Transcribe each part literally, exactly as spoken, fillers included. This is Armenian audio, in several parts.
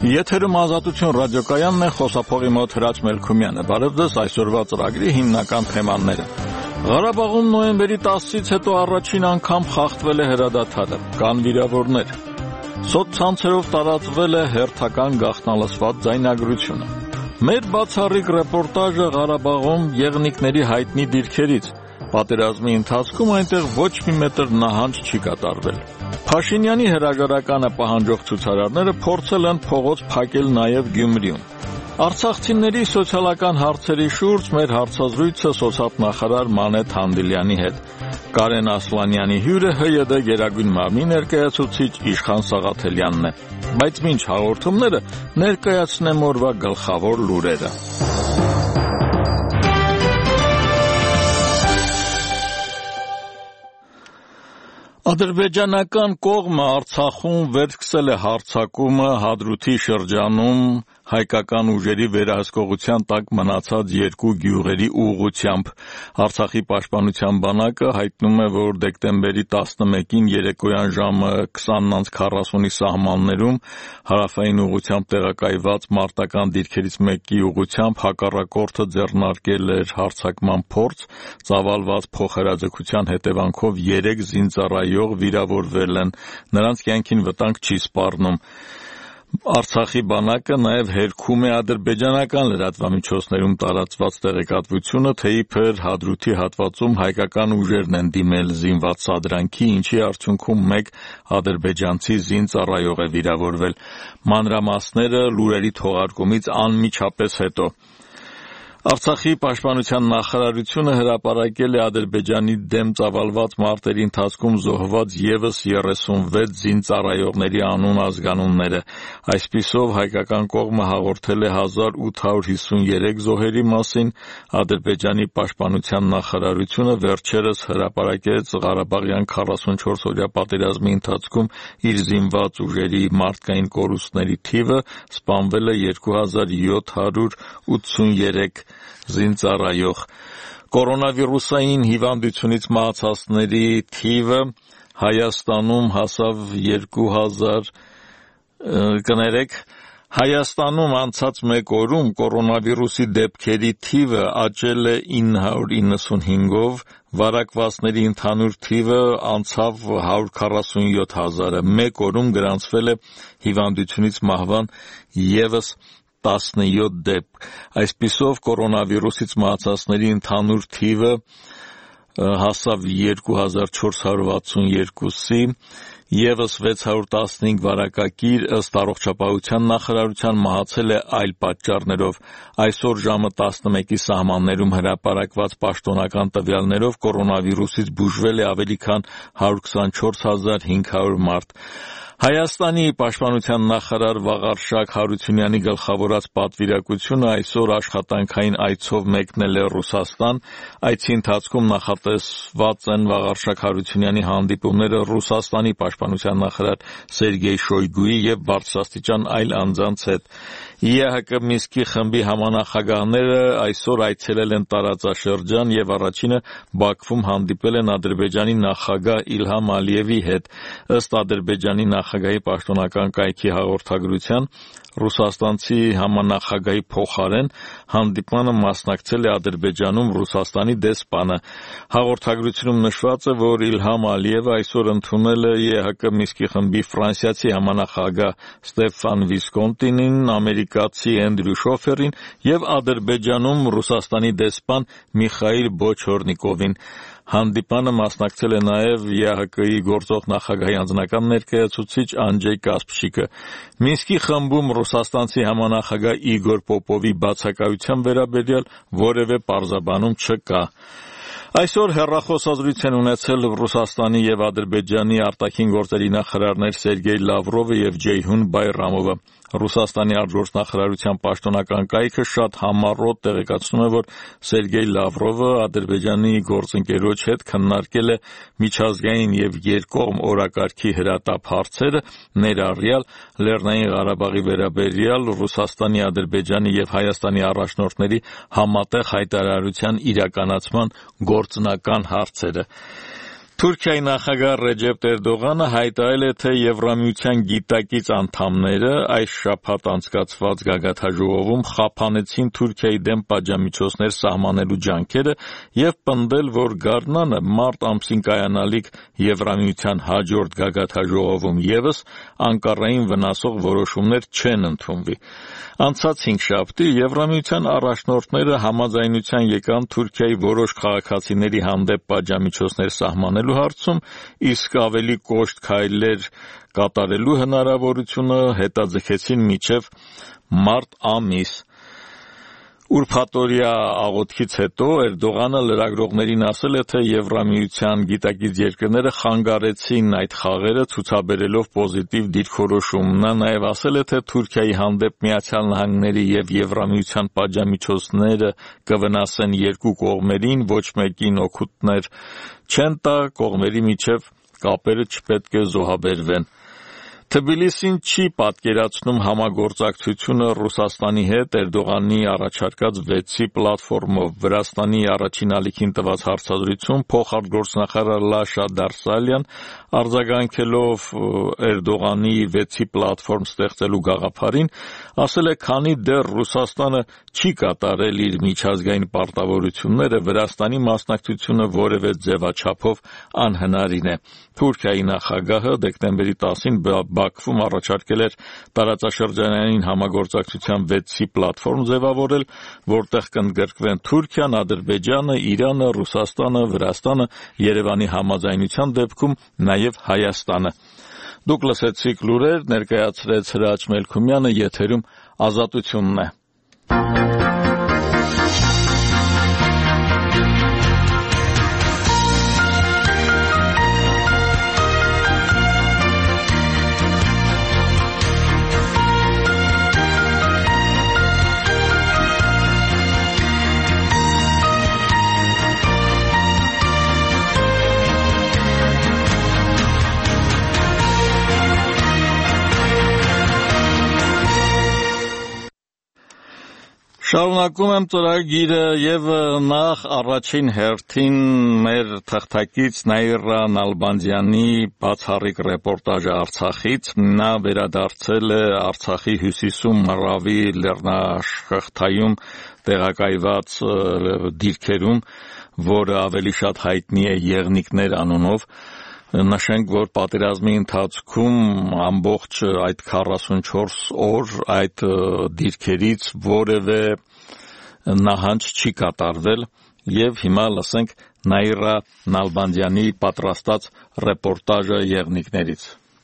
Եթերում Ազատություն ռադիոկայանն է, խոսափողի մոտ Հրաչ Մելքումյանը։ Բարև ձեզ, այսօրվա ծրագրի հիմնական թեմաները։ Ղարաբաղում նոյեմբերի տասից հետո առաջին անգամ խախտվել է հրադադարը, կան վիրավորներ։ Սոցցանցերով տարածվել է հերթական գաղտնալսված ձայնագրությունը։ Մեր բացառիկ ռեպորտաժը Ղարաբաղում եղնիկների հայտնի դիրքերից։ Պատերազմի ընթացքում այնտեղ ոչ մի մետր նահանջ չի կատարվել։ Փաշինյանի հրաժարականը պահանջող ցուցարարները փորձել են փողոց փակել նաև Գյումրիում։ Արցախցիների սոցիալական հարցերի շուրջ մեր հարցազրույցը սոցիալնախարար Մանեթ Հանդիլյանի հետ։ Կարեն Ասլանյանի հյուրը ՀՅԴ գերագույն մարմնի ներկայացուցիչ Իշխան Սաղաթելյանն է։ Բայց մինչ հաղորդումները ներկայացնեմ օրվա գլխավոր լուրերը։ Ադրբեջանական կողմը Արցախում վերսկսել է հարձակումը Հադրութի շրջանում հայկական ուժերի վերահսկողության տակ մնացած երկու գյուղերի ուղղությամբ։ Արցախի պաշտպանության բանակը հայտնում է, որ դեկտեմբերի տասնմեկին երեկոյան ժամը քսանը քառասունի սահմաններում հարավային ուղղությամբ տեղակայված մարտական դիրքերից մեկի ուղղությամբ հակառակորդը ձեռնարկել էր հարձակման փորձ, ծավալված փոխհրաձգության հետևանքով երեք զինծառայող վիրավորվել են, նրանց կյանքին վտանգ չի սպառնում։ Արցախի բանակը նաև հերքում է ադրբեջանական լրատվամիջոցներում տարածված տեղեկատվությունը, թե իբր Հադրութի հատվածում հայկական ուժերն են դիմել զինված սադրանքի, ինչի արդյունքում մեկ ադրբեջանցի զինծառայող է վիրավորվել։ Մանրամասները լուրերի թողարկումից անմիջապես հետո։ Արցախի պաշտպանության նախարարությունը հրապարակել է Ադրբեջանի դեմ ծավալված մարտերի ընթացքում զոհված ևս երեսունվեց զինծառայողների անուն ազգանունները։ Այսպիսով հայկական կողմը հաղորդել է հազար ութ հարյուր հիսուներեք զոհերի մասին, Ադրբեջանի պաշտպանության նախարարությունը վերջերս հրապարակեց Ղարաբաղյան քառասունչորսօրյա պատերազմի ընթացքում իր զինված ուժերի մարդկային կորուստների թիվը, սպանվել է երկու հազար յոթ հարյուր ութսուներեք զինծառայող։ Կորոնավիրուսային հիվանդությունից մահացածների թիվը Հայաստանում հասավ երկու հազար կներեք Հայաստանում անցած մեկ օրում կորոնավիրուսի դեպքերի թիվը աճել է ինը հարյուր իննսունհինգով, վարակվածների ընդհանուր թիվը անցավ հարյուր քառասունյոթ հազարը, մեկ օրում գրանցվել է հիվանդությունից մահվան ևս տասնյոթ դեպք։ Այսպիսով կորոնավիրուսից մահացածների ընդհանուր թիվը հասավ երկու հազար չորս հարյուր վաթսունյոթի, ևս վեց հարյուր տասնհինգ վարակագիր ըստ առողջապահության նախարարության մահացել է այլ պատճառներով։ Այսօր ժամը տասնմեկի սահմաններում հրապարակված պաշտոնական տվյալներով կորոնավիրուսից բուժվել է ավելի քան հարյուր քսանչորս հազար հինգ հարյուր մարդ։ Հայաստանի պաշտպանության նախարար Վաղարշակ Հարությունյանի գլխավորած պատվիրակությունը այսօր աշխատանքային այցով մեկնել է Ռուսաստան։ Այցի ընթացքում նախատեսված են Վաղարշակ Հարությունյանի հանդիպումները Ռուսաստանի պաշտպանության նախարար Սերգեյ Շոյգուի եւ բարձրաստիճան այլ անձանց հետ։ ԵԱՀԿ Մինսկի խմբի համանախագահները այսօր այցելել են տարածաշրջան եւ առաջինը Բաքվում հանդիպել են Ադրբեջանի նախագահ Իլհամ Ալիևի հետ։ Ըստ Ադրբեջանի նախագահի պաշտոնական կայքի հաղորդագրության, ռուսաստանցի համանախագահի փոխարեն հանդիպմանը մասնակցել է Ադրբեջանում Ռուսաստանի դեսպանը։ Հաղորդագրությունում նշված է, որ Իլհամ Ալիևը այսօր ընդունել է ԵԱՀԿ Մինսկի խմբի ֆրանսիացի համանախագահ Ստեֆան Վիսկոնտինին, ամերիկացի Էնդրյու Շոֆերին եւ Ադրբեջանում Ռուսաստանի դեսպան Միխայիլ Բոչորնիկովին։ Հանդիպանը մասնակցել է նաև ԵԱՀԿ-ի գործող նախագահի անձնական ներկայացուցիչ Անջեյ Կասպշիկը։ Մինսկի խմբում ռուսաստանցի համանախագահ Իգոր Պոպովի բացակայության վերաբերյալ որևէ պարզաբանում չկա։ Այսօր հեռախոսազրույց են ունեցել Ռուսաստանի եւ Ադրբեջանի արտաքին գործերի նախարարներ Սերգեյ Լավրովը եւ Ջեյհուն Բայրամովը։ Ռուսաստանի արտգործնախարարության պաշտոնական կայքը շատ համառոտ տեղեկացնում է, որ Սերգեյ Լավրովը Ադրբեջանի գործընկերոջ հետ քննարկել է միջազգային եւ երկկողմ օրակարգի հրատապ հարցերը, ներառյալ Լեռնային Ղարաբաղի վերաբերյալ Ռուսաստանի, Ադրբեջանի եւ Հայաստանի առաջնորդների համատեղ հայտարարության իրականացման գործնական հարցերը։ Թուրքիայի նախագահ Ռեջեփ Էրդողանը հայտարարել է, թե Եվրամիության գիտակից անդամները այս շաբաթ անցկացված գագաթնաժողովում խափանեցին Թուրքիայի դեմ պատժամիջոցներ սահմանելու ջանքերը եւ պնդել, որ գարնանը մարտ ամսին կայանալիք Եվրամիության հաջորդ գագաթնաժողովում եւս Անկարային վնասող որոշումներ չեն ընդունվի։ Անցած հինգշաբթի Եվրամիության առաջնորդները համաձայնության եկան Թուրքիայի որոշ քաղաքացիների հանդեպ պատժամիջոցներ սահմանելու հարցում, իսկ ավելի կոշտ քայլեր կատարելու հնարավորությունը հետաձգեցին մինչև մարտ ամիս։ Ուրբաթօրյա աղոթքից հետո Էրդողանը լրագրողներին ասել է, թե Եվրամիության գիտակից երկրները խանգարեցին այդ խաղերը ցուցաբերելով պոզիտիվ դիրքորոշում։ Նա նաև ասել է, թե Թուրքիայի հանդեպ Միացյալ Նահանգների եւ Եվրամիության պատժամիջոցները կվնասեն երկու կողմերին, ոչ մեկին օգուտներ չեն տա, կողմերի միջև կապերը չպետք է զոհաբերվեն։ Թբիլիսին չի պատկերացնում համագործակցությունը Ռուսաստանի հետ Էրդողանի առաջարկած վեցի պլատֆորմով։ Վրաստանի առաջին ալիքին տված հարցազրույցում փոխարտգործնախարար Լաշա Դարսալյան արձագանքելով Էրդողանի վեցի պլատֆորմ ստեղծելու գաղափարին ասել է, քանի դեռ Ռուսաստանը չի կատարել իր միջազգային պարտավորությունները, Վրաստանի մասնակցությունը որևէ ձևաչափով անհնարին է։ Թուրքիայի նախագահը դեկտեմբերի տասին Բաքվում առաջարկել էր տարածաշրջանային համագործակցության վեցի պլատֆորմ ձևավորել, որտեղ կընդգրկվեն Թուրքիան, Ադրբեջանը, Իրանը, Ռուսաստանը, Վրաստանը, Երևանի համաձայնության դեպքում նաև Հայաստանը։ Դուք լսեցիք լուրեր, ներկայացրեց Հրաչ Մելքումյանը, եթերում Ազատությունն է։ Շարունակում եմ ծրագիրը եւ նախ առաջին հերթին մեր թղթակից Նաիրա Նալբանդյանի բացառիկ ռեպորտաժը Արցախից։ Նա վերադարձել է Արցախի հյուսիսում Մռավի լեռնաշղթայում տեղակայված դիրքերում, որը ավելի շատ հայտնի է Եղնիկներ անունով։ Նշենք, որ պատերազմի ընթացքում ամբողջ այդ քառասունչորս օր այդ դիրքերից որևէ նահանջ չի կատարվել եւ հիմա լսենք Նաիրա Նալբանդյանի պատրաստած ռեպորտաժը Եղնիկներից։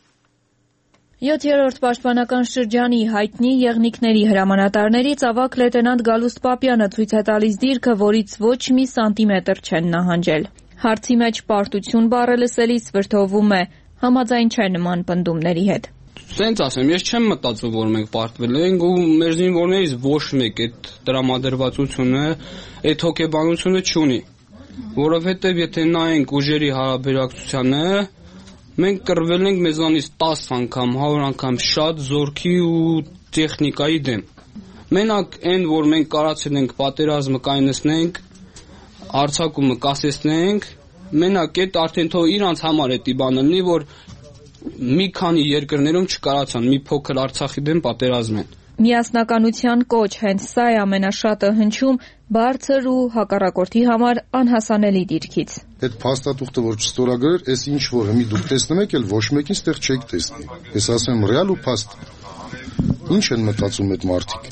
Յոթերորդ պաշտպանական շրջանի հայտնի Եղնիկների հրամանատարներից ավագ լեյտենանտ Գալուստ Պապյանը ցույց է տալիս դիրքը, որից ոչ մի սանտիմետր չեն նահանջել։ Հարցի մեջ պարտություն բառը լսելիս վրդովում է, համաձայն չէ նման պնդումների հետ։ Սենց ասեմ, ես չեմ մտածում, որ մենք պարտվել ենք ու մեր զինվորներից ոչ մեկ այդ տրամադրվածությունը, այդ հոգեբանությունը չունի, որովհետև եթե նայենք ուժերի հարաբերակցությանը, մենք կռվել ենք մեզանից տասը անգամ, հարյուր անգամ շատ զորքի ու տեխնիկայի դեմ։ Մենակ այն, որ մենք կարացել ենք պատերազմը կայունացնենք, արձակումը կասեցնենք, մենակ այդ արդեն թող իրանց համար է տիբան լինի, որ մի քանի երկրներում չկարացան մի փոքր Արցախի դեմ պատերազմեն։ Միասնականության կոչ հենց սա է ամենաշատը հնչում բարձր ու հակառակորդի համար անհասանելի դիրքից։ Այդ փաստաթուղթը որ չստորագրեր, այս ինչ որ հիմի դուք տեսնում եք, էլ ոչ մեկին ստեղ չեք տեսնի։ Ես ասեմ ռեալ ու փաստ։ Ինչ են մտածում այդ մարդիկ։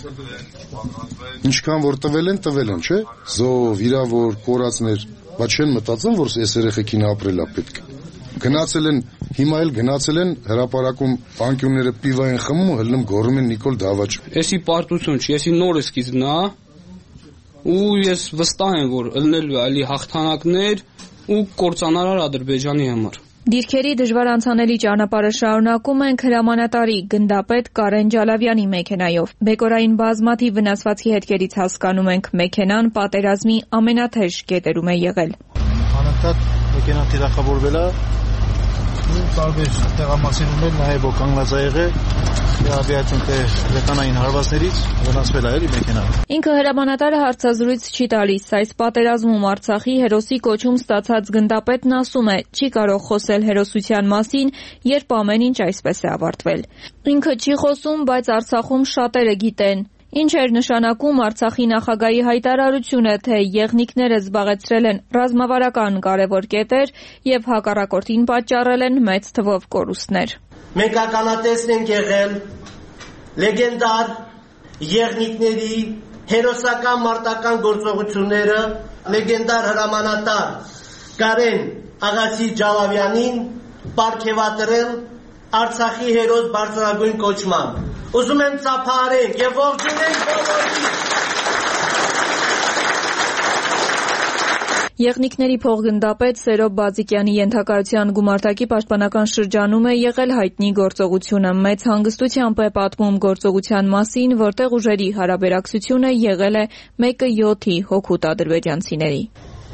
Ինչքան որ տվել են, տվել են, չէ՞։ Զով, վիրավոր, կորածներ, բայց չեն մտածում, որ այս երեխեքին ապրելա պետք։ Գնացել են, հիմա էլ գնացել են հրապարակում անկյունները պիվա են խմում ու հլնում գոռում են Նիկոլ Դավաճ։ Էսի պարտություն չի, էսի նոր սկիզբն է, ու ես վստահ եմ, որ ըլնելու է ալի հաղթանակներ ու կործանարար Ադրբեջանի համար։ Դիրքերի դժվար անցանելի ճանապարհը շարունակում ենք հրամանատարի գնդապետ Կարեն Ջալավյանի մեքենայով։ Բեկորային բազմաթիվ վնասվածքի հետքերից հասկանում ենք, մեքենան պատերազմի ամենաթեժ կետերում է եղել։ Անընդհատ մեքենան թիրախավորվել է, տարբեր տեղամասերում էլ նաև կանգնած է եղել, Ավիացիոն թե լեկանային հարվածներից վնասվել է էլի մեքենան։ Ինքը հրամանատարը հարցազրույց չի տալիս, այս պատերազմում Արցախի հերոսի կոչում ստացած գնդապետն ասում է, չի կարող խոսել հերոսության մասին, երբ ամեն ինչ այսպես է ավարտվել։ Ինքը չի խոսում, բայց Արցախում շատերը գիտեն։ Ինչ էր նշանակում Արցախի նախագահի հայտարարությունը, թե եղնիկները զբաղեցրել են ռազմավարական կարևոր կետեր եւ հակառակորդին պատճառել են մեծ թվով կորուստներ։ Մենք ականատեսն ենք եղել լեգենդար եղնիկների հերոսական մարտական գործողությունները, լեգենդար հրամանատար Կարեն Աղասի Ջալավյանին պարգևատրել Արցախի հերոս բարձրագույն կոչմամբ։ Ուզում եմ ծափարենք եւ ողջունենք բոլորին։ Եղնիկների փոխգնդապետ Սերոբ Բազիկյանի ենթակայության գումարտակի պաշտպանական շրջանում է եղել հայտնի գործողությունը։ Մեծ հանգստությամբ է պատմում գործողության մասին, որտեղ ուժերի հարաբերակցությունը եղել է մեկը յոթի հոգուտ ադրբեջանցիների։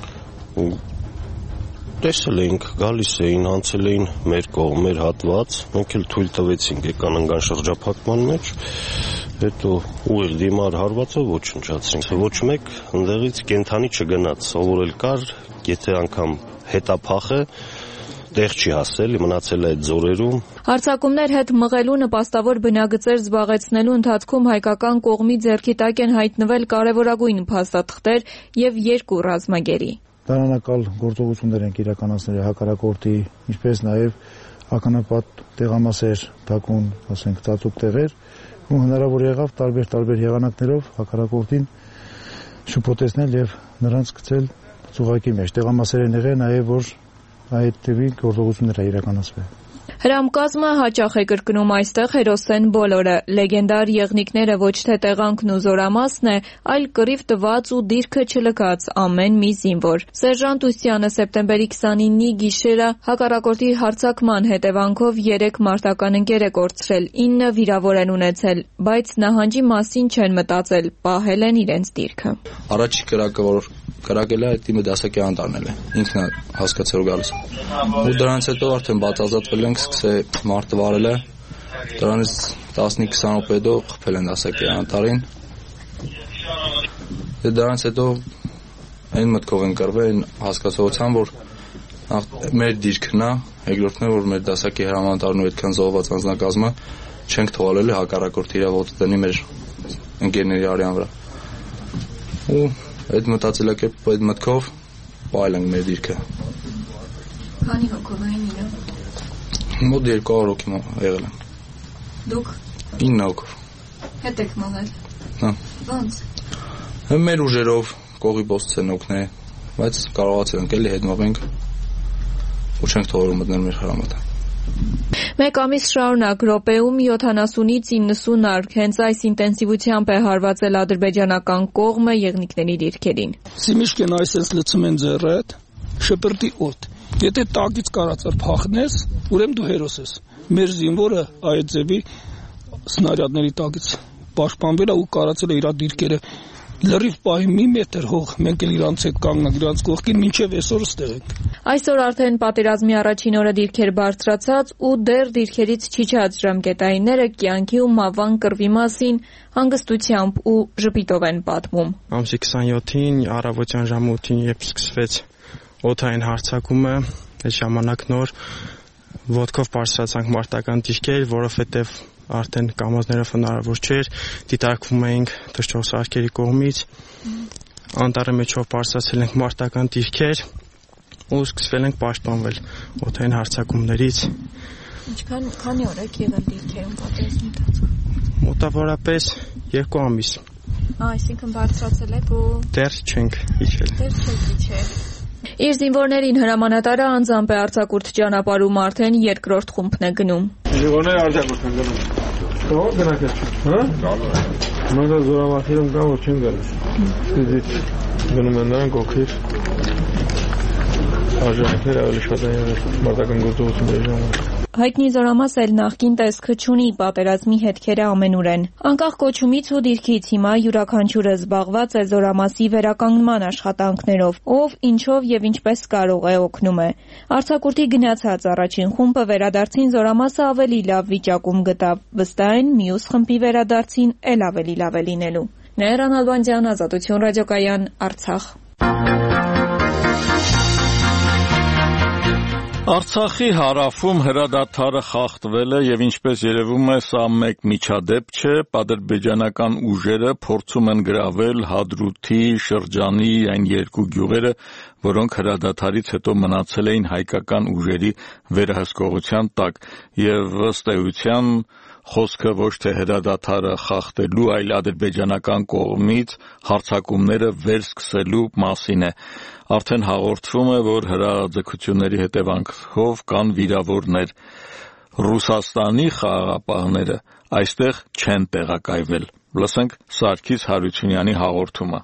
Տեսել էինք, գալիս էին, անցել էին մեր կողմ, մեր հատված, մենք էլ թույլ տվեցինք եկան ընկան շրջափակման մեջ, հետո ու էլ դիմար հարվածով ոչնչացրինք։ Ոչ մեկ ընդեղից կենթանի չգնաց, սովորել կար, եթե անգամ հետափախը տեղ չի հասել, մնացել է այդ ձորերում։ Հարձակումներ հետ մղելու նպաստավոր բնագծեր զբաղեցնելու ընթացքում հայկական կողմի ձեռքի տակ են հայտնվել կարևորագույն փաստաթղթեր եւ երկու ռազմագերի։ Դարանակալ գործողություններ ենք իրականացնել հակառակորդի, ինչպես նաև ականապատ տեղամասեր, թաքուն, ասենք, ծածուկ տեղեր, ու հնարավոր եղավ տարբեր-տարբեր եղանակներով հակառակորդին շփոթեցնել եւ նրանց գցել ծուղակի մեջ։ Տեղամասեր են եղել նաև, որ այդ տիպի գործողություններ է իրականացվել։ Հրամկազմը հաճախ է կրկնում այստեղ հերոսեն բոլորը։ Լեգենդար եղնիկները ոչ թե տեղանքն ու զորամասն է, այլ կռիվ տված ու դիրքը չլքած ամեն մի զինվոր։ Սերժանտ Ուսյանը սեպտեմբերի քսանինի գիշերը հակառակորդի հարձակման հետևանքով երեք մարտական ընկեր է կորցրել, ինը վիրավոր են ունեցել, բայց նահանջի մասին չեն մտածել, պահել են իրենց դիրքը։ Առաջի կրակը, որ կրակել է, այդ իմը դասակի անտառնել է, ինքն է հասկացել գալիս։ Ու դրանից հետո արդեն բացազատվել ենք, սկսել մարտը վարել է, դրանից տասնից քսան րոպե հետո խփել են դասակի անտառին։ Դրանից հետո այն մտքով են կռվել, այն հասկացողությամբ, որ մեր դիրքն է, երկրորդն է, որ մեր դասակի հրամանատարն ու այդքան զոհված անձնակազմը չենք թողալել հակառակորդի իրավունք տնի մեր ընկերների արյան վրա։ Ու այդ մտածելակերպ, այդ մտքով պահել ենք մեր դիրքը։ Քանի հոգով էին իրար։ Մոտ երկու հարյուր հոգի եղել են։ Դուք ինը հոգով։ հետ եք մղել։ Հա։ Ոնց։ Մեր ուժերով կողիբոց են օգնել, բայց կարողացել ենք էլի հետ մղենք ու չենք թողել մտնել մեր հրամատը։ Մեկ ամիս շարունակ րոպեում յոթանասունից իննսուն արկ հենց այս ինտենսիվությամբ է հարվածել ադրբեջանական կողմը եղնիկների դիրքերին։ Սիմիշկեն այսպես լցում են ձեռդ, շպրտի օդ։ Եթե տակից կարածար փախնես, ուրեմն դու հերոս ես։ Մեր զինվորը այդ ձևի սնարյադների տակից պաշտպանվել է ու կարածել է իր դիրքերը։ Լրիվ պահի մի մետր հող, մենք էլ իրանց հետ կանգնանք, իրանց կողքին մինչև այսօր ստեղ ենք։ Այսօր արդեն պատերազմի առաջին օրը դիրքեր բարձրացած ու դեռ դիրքերից չիջած ժամկետայինները կյանքի ու մավան կռվի մասին հանգստությամբ ու ժպիտով են պատմում։ Ամսի քսանյոթին առավոտյան ժամը ութին երբ սկսվեց օդային հարձակումը, այս ժամանակ նոր ոտքով բարձրացանք մարտական դիրքեր, որովհետև արդեն կամազներով հնարավոր չէր, դիտարկվում էինք թռչող սարքերի կողմից, անտառի մեջով բարձրացել ենք մարտական դիրքեր ու սկսվել ենք պաշտպանվել օդային հարձակումներից։ Ինչքան քանի օր եք եղել դիրքերում պատերազմի ընթացքում։ Մոտավորապես երկու ամիս։ Այսինքն բարձրացել եք ու դեռ չենք իջել։ Դեռ չեք իջել։ Իր զինվորներին հրամանատարը անձամբ է արձակուրդ ճանապարհում արդեն երկրորդ խումբն է գնում։ Զինվորները արձակուրդ են գնում։ Կողո գնաք ես, հա? Մենք զորամասերում կան, որ չեն գալիս։ Դից գնում են նրանք օգիր։ արժանիքները ավելի շատ են եղել մարտական գործողությունների ժամանակ։ Հայտնի զորամաս էլ նախկին տեսքը չունի, պատերազմի հետքերը ամենուր են։ Անկախ կոչումից ու դիրքից հիմա յուրաքանչյուրը զբաղված է զորամասի վերականգնման աշխատանքներով, ով, ինչով եւ ինչպես կարող է օգնում է։ Արձակուրդի գնացած առաջին խումբը վերադարձին զորամասը ավելի լավ վիճակում գտավ, վստահ են մյուս խմբի վերադարձին էլ ավելի լավ է լինելու։ Նեյրան Ալբանդյան, Ազատություն ռադիոկայան, Արցախ։ Արցախի հարավում հրադադարը խախտվել է եւ ինչպես երևում է սա մեկ միջադեպ չէ, ադրբեջանական ուժերը փորձում են գրավել Հադրութի շրջանի այն երկու գյուղերը, որոնք հրադադարից հետո մնացել էին հայկական ուժերի վերահսկողության տակ եւ ըստ էության խոսքը ոչ թե հրադադարը խախտելու, այլ ադրբեջանական կողմից հարձակումները վերսկսելու մասին է։ Արդեն հաղորդվում է, որ հրաձգությունների հետևանքով կան վիրավորներ։ Ռուսաստանի խաղաղապահները այստեղ չեն տեղակայվել։ Լսենք Սարգիս Հարությունյանի հաղորդումը։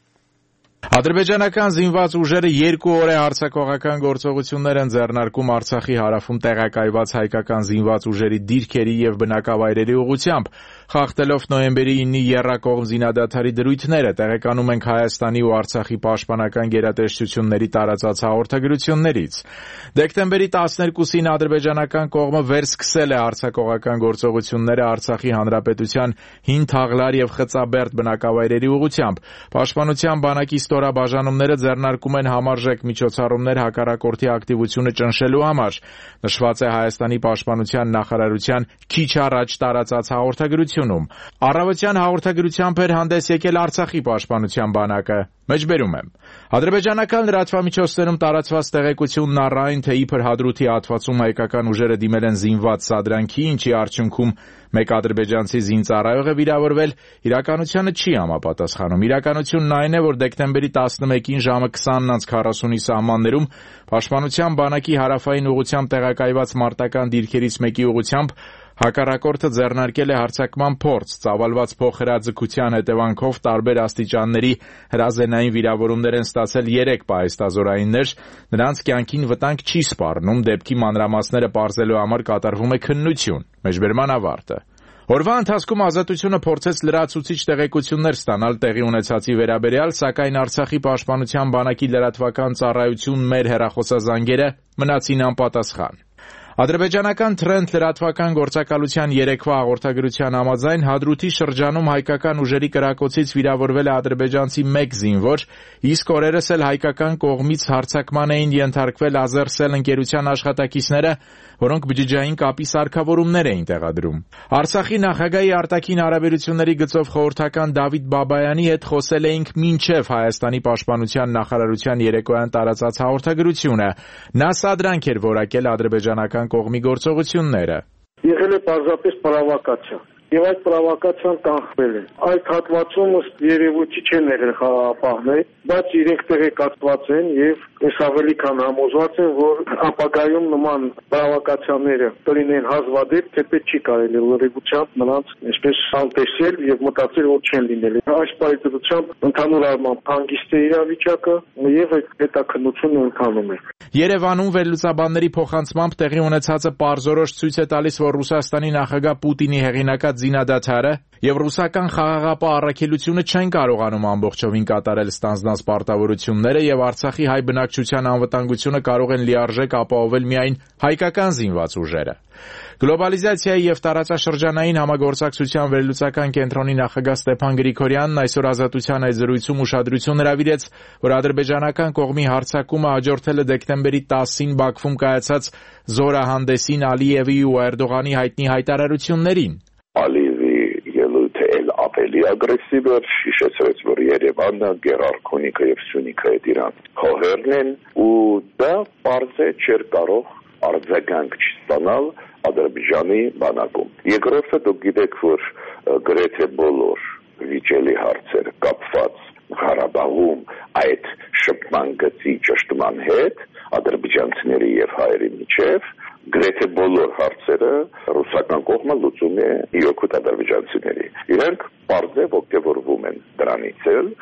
Ադրբեջանական զինված ուժերը երկու օր է հարձակողական գործողություններ են ձեռնարկում Արցախի հարավում տեղակայված հայկական զինված ուժերի դիրքերի եւ բնակավայրերի ուղղությամբ, խախտելով նոյեմբերի ինի եռակողմ զինադադարի դրույթները, տեղեկանում ենք Հայաստանի ու Արցախի պաշտպանական գերատեսչությունների տարածած հաղորդագրություններից։ Դեկտեմբերի տասներկուսին ադրբեջանական կողմը վերսկսել է հարձակողական գործողությունները Արցախի հանրապետության Հին Թաղլար եւ Խծաբերդ բնակավայրերի ուղղությամբ։ Պաշտպանության բանակի ստորաբաժանումները ձեռնարկում են համարժեք միջոցառումներ հակառակորդի ակտիվությունը ճնշելու համար, նշված է Հայաստանի պաշտպանության նախարարության քիչ առաջ տարածած հաղորդագրությունում։ Առավոտյան հաղորդագրությամբ էր հանդես եկել Արցախի պաշտպանության բանակը։ Մեջբերում եմ։ Ադրբեջանական լրատվամիջոցներում տարածված տեղեկությունն առ այն, թե իբր Հադրութի հատվածում հայկական ուժերը դիմել են զինված սադրանքի, ինչի արդյունքում մեկ ադրբեջանցի զինծառայող է վիրավորվել, իրականությանը չի համապատասխանում։ Իրականությունն այն է, որ դեկտեմբերի տասնմեկին ժամը քսանն քառասունի սահմաններում Պաշտպանության բանակի հարավային ուղղությամբ տեղակայված մարտական դիրքերից մեկի ուղղությամբ հակառակորդը ձեռնարկել է հարձակման փորձ, ծավալված փոխհրաձգության հետևանքով տարբեր աստիճանների հրազենային վիրավորումներ են ստացել երեք պահեստազորայիններ, նրանց կյանքին վտանգ չի սպառնում, դեպքի մանրամասները պարզելու համար կատարվում է քննություն։ Մեջբերման ավարտը։ Օրվա ընթացքում Ազատությունը փորձեց լրացուցիչ տեղեկություններ ստանալ տեղի ունեցածի վերաբերյալ, սակայն Արցախի պաշտպանության բանակի լրատվական ծառայություն մեր հեռախոսազանգերը մնացին անպատասխան։ Ադրբեջանական Թրենդ լրատվական գործակալության երեկվա հաղորդագրության համաձայն Հադրութի շրջանում հայկական ուժերի կրակոցից վիրավորվել է ադրբեջանցի մեկ զինվոր, իսկ օրերս էլ հայկական կողմից հարձակման էին ենթարկվել Ազերսել ընկերության աշխատակիցները, որոնք բջջային կապի սարքավորումներ էին տեղադրում։ Արցախի նախագահի արտաքին հարաբերությունների գծով խորհրդական Դավիթ Բաբայանի հետ խոսել էինք մինչև Հայաստանի պաշտպանության նախարարության երեկոյան տարածած հաղորդագրությունը։ Նա սադրանք էր որակել ադրբեջանական կողմի գործողությունները։ Եղել է պարզապես պրովոկացիա։ Եվ այդ պրովոկացիան կանխվել է։ Այդ հատվածում ըստ երևույթի չեն եղել խաղաղապահներ, բայց իրենք տեղեկացված են եւ ես ավելի քան համոզված եմ, որ ապագայում նման պրովոկացիաները կլինեն հազվադեպ, թեպետ չի կարելի լրիվությամբ նրանց այսպես անտեսել եւ մտածել, որ չեն լինել։ Այս պայծառությամբ ընդհանուր առմամբ հանգիստ է իրավիճակը եւ այդ հետաքննությունը ընթանում է։ Երևանում վերլուծաբանների փոխանցմամբ տեղի ունեցածը պարզորոշ ցույց է տալիս, որ Ռուսաստանի նախագահ Պուտինի հեղինակած զինադադարը եւ ռուսական խաղաղապահ առաքելությունը չեն կարողանում ամբողջովին կատարել ստանձնած պարտավորությունները եւ Արցախի հայ բնակչության անվտանգությունը կարող են լիարժեք ապահովել միայն հայկական զինված ուժերը։ Գլոբալիզացիայի եւ տարածաշրջանային համագործակցության վերլուծական կենտրոնի նախագահ Ստեփան Գրիգորյանն այսօր Ազատության այդ զրույցում ուշադրություն հրավիրեց, որ ադրբեջանական կողմի հարձակումը հաջորդել է դեկտեմբերի տասին Բաքվում կայացած զորահանդեսին Ալիևի ու Էրդողանի հայտնի հայտարարություններին։ Ալիևի ելույթը էլ ավելի ագրեսիվ էր, հիշեցրեց, որ Երևանը, Գերարքոնիկը եւ Սյունիքը այդ իրան հողերն են ու դա պարզ է չէր կարող արձագանք չստանալ Ադրբեջանի բանակում։ Երկրորդը դուք գիտեք, որ գրեթե բոլոր վիճելի հարցերը կապված Ղարաբաղում այդ շփման գծի ճշտման հետ ադրբեջանցիների եւ հայերի միջև գրեթե բոլոր հարցերը ռուսական կողմը լուծում է իօքուտ ադրբեջանցիների։ Իրենք պարզ է ոգևորվում են դրանից էլ։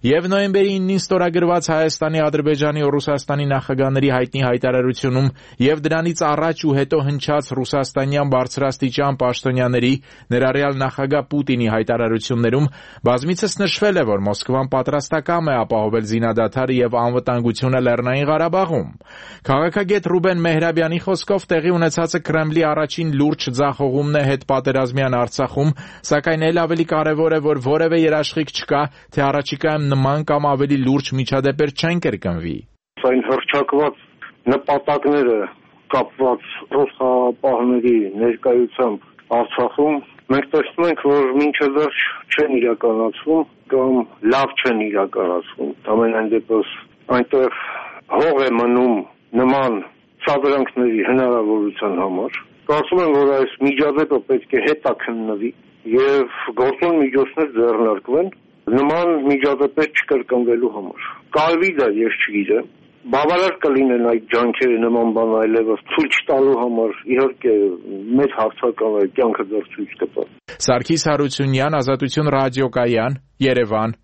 Եվ նոյեմբերի իննին ստորագրված Հայաստանի, Ադրբեջանի ու Ռուսաստանի նախագահների հայտնի հայտարարությունում եւ դրանից առաջ ու հետո հնչած ռուսաստանյան բարձրաստիճան պաշտոնյաների, ներառյալ նախագահ Պուտինի հայտարարություններում բազմիցս նշվել է, որ Մոսկվան պատրաստակամ է ապահովել զինադադարը եւ անվտանգությունը Լեռնային Ղարաբաղում։ Քաղաքագետ Ռուբեն Մեհրաբյանի խոսքով տեղի ունեցածը Կրեմլի առաջին լուրջ ձախողումն է հետպատերազմյան Արցախում, սակայն էլ ավելի կարևոր է, որ որևէ երաշխիք չկա, թե առաջիկայում նման կամ ավելի լուրջ միջադեպեր չեն կրկնվի։ Այն հռչակված նպատակները կապված ռուս խաղաղապահների ներկայությամբ Արցախում մենք տեսնում ենք, որ մինչև վերջ չեն իրականացվում կամ լավ չեն իրականացվում։ Ամենայն դեպս այնտեղ հող է մնում նման սադրանքների հնարավորության համար։ Կարծում եմ, որ այս միջադեպը պետք է հետաքննվի եւ գործուն միջոցներ ձեռնարկվեն նման միջադեպեր չկրկնվելու համար։ Կարելի դա ես չգիտեմ։ Բավարար կլինեն այդ ջանքերը նման բան այլևս ցույց տալու համար, իհարկե մեր հարցականը կյանքը դեռ ցույց կտա։ Սարգիս Հարությունյան, Ազատություն ռադիոկայան, Երևան։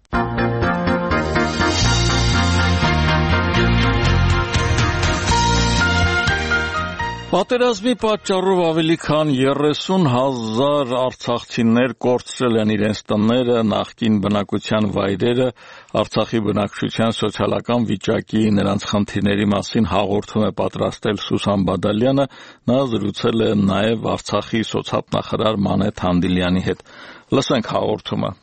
Պատերազմի պատճառով ավելի քան երեսուն հազար արցախցիներ կորցրել են իրենց տները, նախկին բնակության վայրերը, Արցախի բնակչության սոցիալական վիճակի, նրանց խնդիրների մասին հաղորդում է պատրաստել Սուսան Բադալյանը, նա զրուցել է նաև Արցախի սոցիալնախարար Մանե Թանդիլյանի հետ։ Լսենք հաղորդումը։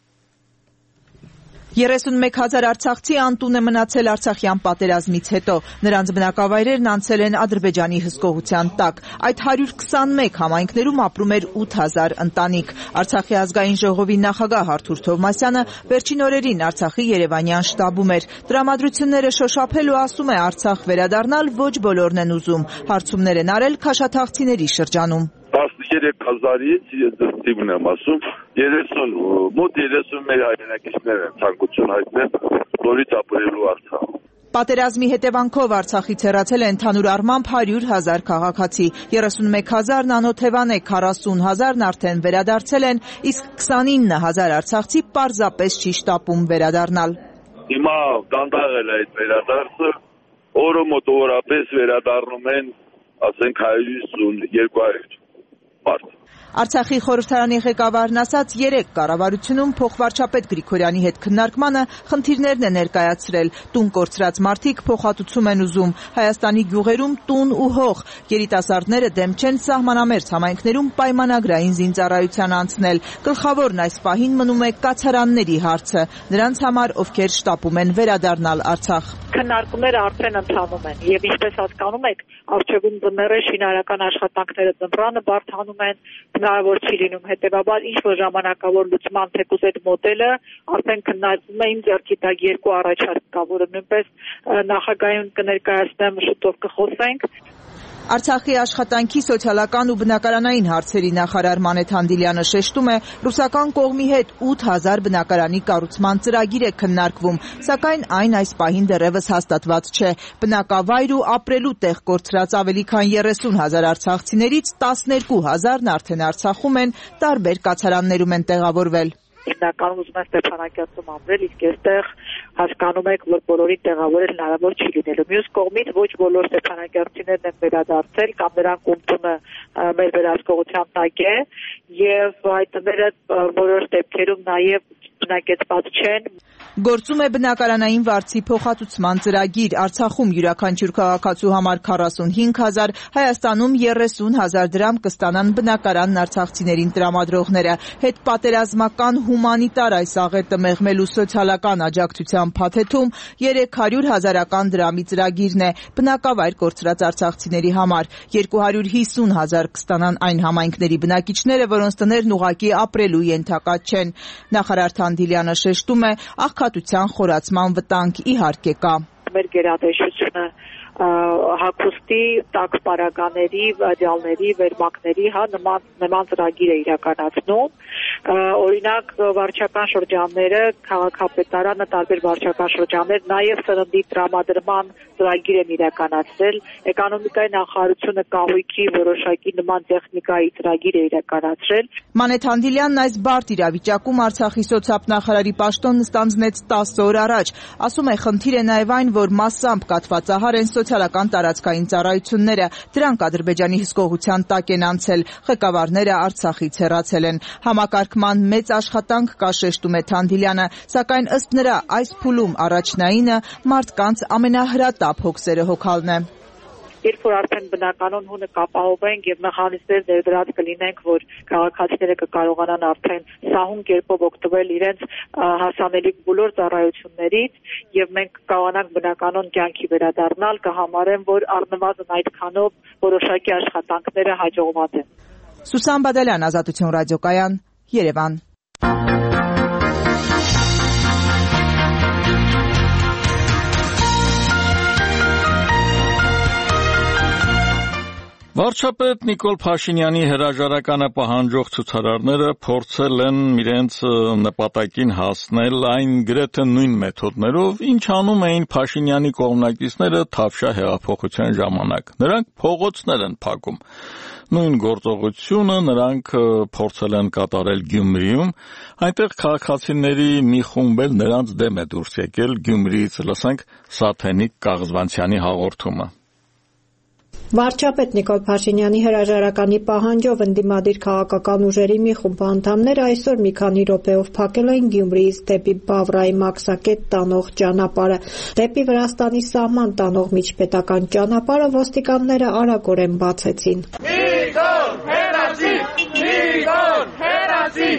երեսունմեկ հազար արցախցի անտուն է մնացել Արցախյան պատերազմից հետո։ Նրանց բնակավայրերն անցել են Ադրբեջանի հսկողության տակ։ Այդ հարյուր քսանմեկ համայնքներում ապրում էր ութ հազար ընտանիք։ Արցախի ազգային ժողովի նախագահ Արթուր Թովմասյանը վերջին օրերին Արցախի Երևանյան շտաբում էր։ Տրամադրությունները շոշափելու ասում է Արցախ վերադառնալ ոչ բոլորն են ուզում։ Հարցումներ են արել քաշաթաղցիների շրջանում։ տասներեք հազարից դեպքն եմ ասում, երեսուն մոտ երեսուն մեր հայրենակիցներ են ցանկություն հայտնել նորից ապրելու Արցախում։ Պատերազմի հետևանքով Արցախից հեռացել է ընդհանուր առմամբ հարյուր հազար քաղաքացի, երեսունմեկ հազարն անօթևան է, քառասուն հազարն արդեն վերադարձել են, իսկ քսանինը հազար արցախցի պարզապես չի շտապում վերադառնալ։ Հիմա դանդաղել է այդ վերադարձը, օրը մոտ օրապես վերադառնում են, ասենք հարյուր հիսուն երկու հարյուր մարդ։ Արցախի խորհրդարանի ղեկավարն ասաց, երեք կառավարությունում փոխվարչապետ Գրիգորյանի հետ քննարկմանը խնդիրներն է ներկայացրել։ Տուն կորցրած մարդիկ փոխհատուցում են ուզում։ Հայաստանի գյուղերում տուն ու հող։ Երիտասարդները դեմ չեն սահմանամերձ համայնքներում պայմանագրային զինծառայության անցնել։ Գլխավորն այս պահին մնում է կացարանների հարցը։ Նրանց համար, ովքեր շտապում են վերադառնալ Արցախ։ Քննարկումները արդեն ընթանում են եւ ինչպես հասկանում եք, արժեվում բները շինարարական աշխատանքները ձմռանը բարդանում են, հնարավոր չի լինում, հետեւաբար ինչ որ ժամանակավոր լուծման թեկուզ այդ մոդելը արդեն քննարկվում է, իմ ձեռքի տակ երկու առաջարկ կա, որը նույնպես նախագահային կներկայացնեմ, շուտով կխոսենք։ Արցախի աշխատանքի, սոցիալական ու բնակարանային հարցերի նախարար Մանե Թանդիլյանը շեշտում է, ռուսական կողմի հետ ութ հազար բնակարանի կառուցման ծրագիր է քննարկվում, սակայն այն այս պահին դեռևս հաստատված չէ։ Բնակավայր ու ապրելու տեղ կորցրած ավելի քան երեսուն հազար արցախցիներից տասներկու հազարն արդեն Արցախում են, տարբեր կացարաններում են տեղավորվել։ Հիմնականում ուզում են Ստեփանակերտում ապրել, իսկ այստեղ հասկանում եք, որ բոլորին տեղավորել հնարավոր չի լինելու։ Մյուս կողմից ոչ բոլոր ստեփանակերտցիներն են վերադարձել կամ նրանք ում տունը մեր վերահսկողության տակ է, եւ այդ տները բոլոր դեպքերում նաեւ բնակեցված չեն։ Գործում է բնակարանային վարձի փոխհատուցման ծրագիր։ Արցախում յուրաքանչյուր քաղաքացու համար քառասունհինգ հազար, Հայաստանում երեսուն հազար դրամ կստանան բնակարանն արցախցիներին տրամադրողները։ Հետպատերազմական հումանիտար այս աղետը մեղմելու սոցիալական աջակցության փաթեթում երեք հարյուր հազարական դրամի ծրագիրն է բնակավայր կորցրած արցախցիների համար։ երկու հարյուր հիսուն հազար կստանան այն համայնքների բնակիչները, որոնց տներն ուղղակի ապրելու ենթակա չեն։ Նախարար Թանդիլյանը շեշտում է, աղքատության խորացման վտանգ իհարկե կա։ Մեր գերատեսչությունը հագուստի, տաք պարագաների, վարյալների, վերմակների, հա, նման նման ծրագիր է իրականացնում, Օրինակ վարչական շրջանները, քաղաքապետարանը, տարբեր վարչական շրջաններ նաև սննդի տրամադրման ծրագիր են իրականացրել, էկոնոմիկայի նախարարությունը կահույքի որոշակի նման տեխնիկայի ծրագիր է իրականացրել։ Մանեթ Հանդիլյանն այս բարդ իրավիճակում Արցախի սոցիալ-նախարարի պաշտոնն ստանձնեց տասը օր առաջ։ Ասում է, խնդիր է նաև այն, որ մասամբ կաթվածահար են սոցիալական տարածքային ծառայությունները, դրանք Ադրբեջանի հսկողության տակ են անցել, ղեկավարները Արցախից հեռացել են։ Համակարգման մեծ աշխատանք կա, շեշտում է Թանդիլյանը, սակայն ըստ նրա այս փուլում առաջնայինը մարդկանց ամենահրատապ հոգսերը հոգալն է։ Երբ որ արդեն բնականon հունը կապահովենք եւ մեխանիզմներ ներդրած կլինենք, որ քաղաքացիները կկարողանան արդեն սահուն կերպով օգտվել իրենց հասանելիք բոլոր ծառայություններից եւ մենք կկարողանանք բնականon կյանքի վերադառնալ, կհամարեմ, որ առնվազն այդքանով որոշակի աշխատանքները հաջողված են։ Սուսան Բադալյան, Ազատություն ռադիոկայան, Երևան։ Վարչապետ Նիկոլ Փաշինյանի հրաժարականը պահանջող ցուցարարները փորձել են իրենց նպատակին հասնել այն գրեթե նույն մեթոդներով, ինչ անում էին Փաշինյանի կողմնակիցները Թավշյա հեղափոխության ժամանակ։ Նրանք փողոցներ են փակում։ Նույն գործողությունը նրանք փորձել են կատարել Գյումրիում, այնտեղ քաղաքացիների մի խումբ էլ նրանց դեմ է դուրս եկել Գյումրիից, լսենք Սաթենիկ Կաղզվանցյանի հաղորդումը։ Վարչապետ Նիկոլ Փաշինյանի հրաժարականի պահանջով ընդդիմադիր քաղաքական ուժերի մի խումբ անդամներ այսօր մի քանի րոպեով փակել են Գյումրիից դեպի Բավրայի Մաքսակետ տանող ճանապարհը։ Դեպի Վրաստանի սահման տանող միջպետական ճանապարհը ոստիկանները արագորեն բացեցին։ Նիկոլ հերացի! Նիկոլ հերացի!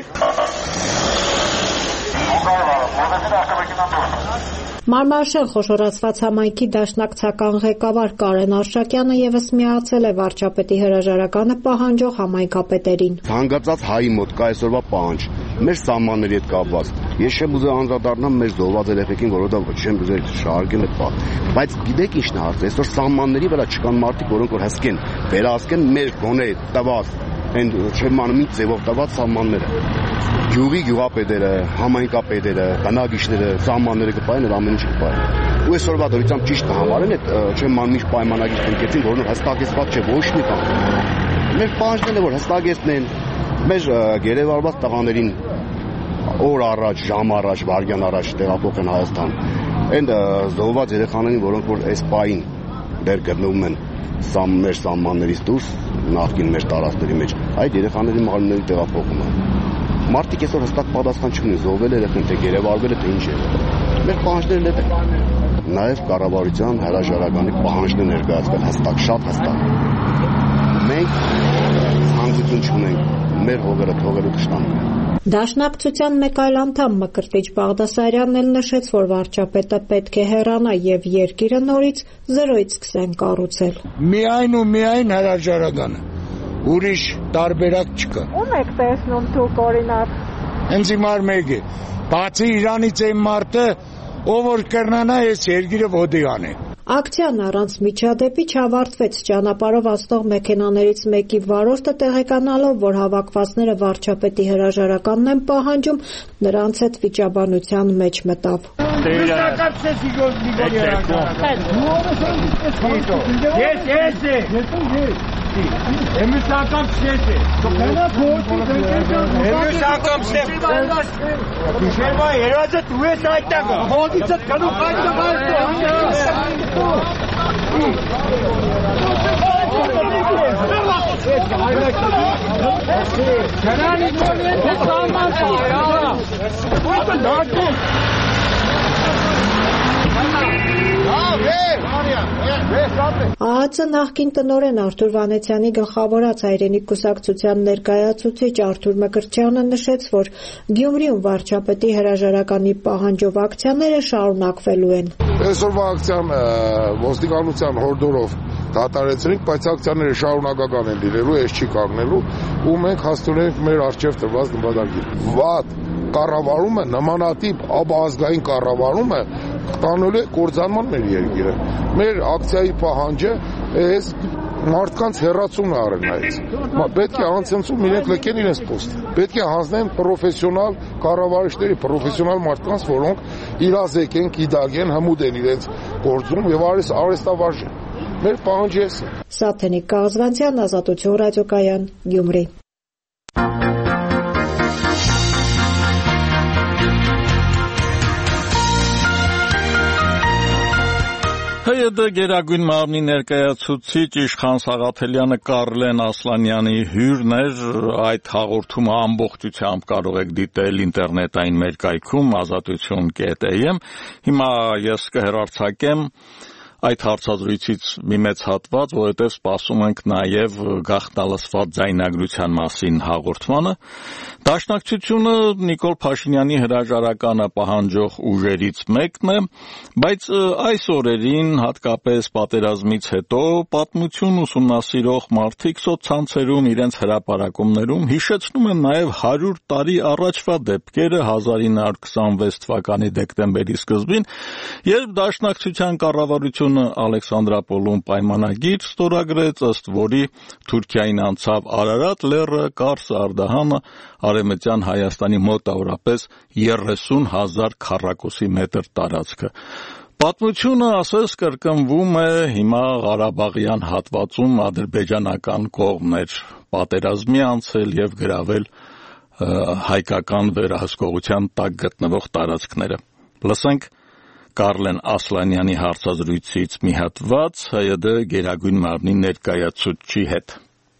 Մարմարշել խոշորացված համայնքի դաշնակցական ղեկավար Կարեն Արշակյանը եւս միացել է վարչապետի հրաժարականը պահանջող համայնքապետերին։ Հանգացած հայի մոտ կա այսօրվա պահանջ, մեր սահմանների հետ կապված։ Ես չեմ ուզել անդրադառնալ մեր զոհված երեխեքին, որովհետեւ չեմ ուզել շարժել այդ պահ։ Բայց գիտեք ի՞նչն է հարցը, այսօր սահմանների վրա չկան մարդիկ, որոնք որ հսկեն, վերահսկեն մեր գոնե տված այն չեմ անում ինչ ձևով տված սահմանները։ Գյուղի գյուղապետերը, համայնքապետերը, բնակիչները, սահմանները կպայեն, ամեն ինչ կպայեն։ Ու այսօրվա դրությամբ ճիշտ համարեն այդ չեմ անում ինչ պայմանագիր կնքեցին, որոնք հստակեցված չէ ոչ մի բան։ Մեր պահանջները որ հստակեցնեն, մեր գերեվարված տղաներին օր առաջ, ժամ առաջ, վայրկյան առաջ տեղափոխեն Հայաստան։ Այն զոհված երեխաներին, որոնք որ այս պահին դեռ գտնվում են սամ մեր սահմաններից դուրս, նախկին մեր տարածքների մեջ, այդ երեխաների մահարումների տեղափոխումը։ Մարդիկ այսօր հստակ պատասխան չունեն, զոհվել երեխան, թե գերեվարվել է, թե ինչ է։ Մեր պահանջներն էլ են։ Նաև կառավարության հրաժարականի պահանջներ ներկայացվել հստակ, շատ հստակ։ Մենք ցանկություն չունենք մեր հողերը թողելու տշնամուն։ Դաշնակցության մեկ այլ անդամ Մկրտիչ Բաղդասարյանն էլ նշեց, որ վարչապետը պետք է հեռանա եւ երկիրը նորից զրոյից սկսեն կառուցել։ Միայն ու միայն հրաժարականը։ Ուրիշ տարբերակ չկա։ Ո՞ւմ եք տեսնում դուք օրինակ։ Հենց հիմար մեկ է։ Բացի Իրանից այն մարդը, ով որ կրնանա այս երկիրը ոտի անի։ Ակցիան առանց միջադեպի չավարտվեց։ Ճանապարհով անցնող մեքենաներից մեկի վարորդը տեղեկանալով, որ հավաքվածները վարչապետի հրաժարականն են պահանջում, նրանց հետ վիճաբանության մեջ մտավ։ Εμείς άκαμψετε. Το πέρα πότι εμείς άκαμψετε. Düşerme herhalde tuve saatten. Hadi çat kanu kaçta ԱԱՑ նախկին տնօրեն Արթուր Վանեցյանի գլխավորած հայրենիք կուսակցության ներկայացուցիչ Արթուր Մկրտչյանը նշեց, որ Գյումրիում վարչապետի հրաժարականի պահանջով ակցիաները շարունակվելու են։ Այսօրվա ակցիան ոստիկանության հորդորով դատարեցրինք, բայց ակցիաները շարունակական են լինելու, այս չի կանգնելու, ու մենք հաստատենք մեր արժև տրված նպատակին։ Վատ կառավարումը, նմանատիպ ապազգային կառավարումը տանելու է կործանման մեր երկիրը։ Մեր ակցիայի պահանջը այս մարդկանց հեռացումն արել նայից։ Պետք է անցնցում իրենք լքեն իրենց պոստը։ Պետք է հանձնեն պրոֆեսիոնալ կառավարիչների, պրոֆեսիոնալ մարդկանց, որոնք իրազեկ են, գիտակ են, հմուտ են իրենց գործում եւ արեստավարժ են։ Մեր պահանջը է։ Սաթենիկ Կաղազվանցյան, Ազատություն ռադիոկայան, Գյումրի։ ՀՅԴ Գերագույն մարմնի ներկայացուցիչ Իշխան Սաղաթելյանը Կարլեն Ասլանյանի հյուրն էր, այդ հաղորդումը ամբողջությամբ կարող եք դիտել ինտերնետային մեր կայքում ազատություն կետ էմ։ Հիմա ես կհեռարձակեմ այդ հարցազրույցից մի մեծ հատված, որովհետև սպասում ենք նաև գաղտնալսված ձայնագրության մասին հաղորդմանը։ Դաշնակցությունը Նիկոլ Փաշինյանի հրաժարականը պահանջող ուժերից մեկն է, բայց այս օրերին, հատկապես պատերազմից հետո, պատմություն ուսումնասիրող մարդիկ սոցցանցերում իրենց հրապարակումներում հիշեցնում են նաև հարյուր տարի առաջվա դեպքերը հազար ինը հարյուր քսանվեց թվականի դեկտեմբերի սկզբին, երբ Դաշնակցության կառավարությունը Ալեքսանդրապոլում պայմանագիր ստորագրեց, ըստ որի Թուրքիային անցավ Արարատ լեռը, Կարս, Արդահանը, Արևմտյան Հայաստանի մոտավորապես երեսուն հազար քառակուսի մետր տարածքը։ Պատմությունը, ասես, կրկնվում է հիմա Ղարաբաղյան հատվածում ադրբեջանական կողմներ պատերազմի անցել եւ գրավել հայկական վերահսկողության տակ գտնվող տարածքները։ Լսենք Կարլեն Ասլանյանի հարցազրույցից մի հատված ՀՅԴ Գերագույն մարմնի ներկայացուցչի հետ։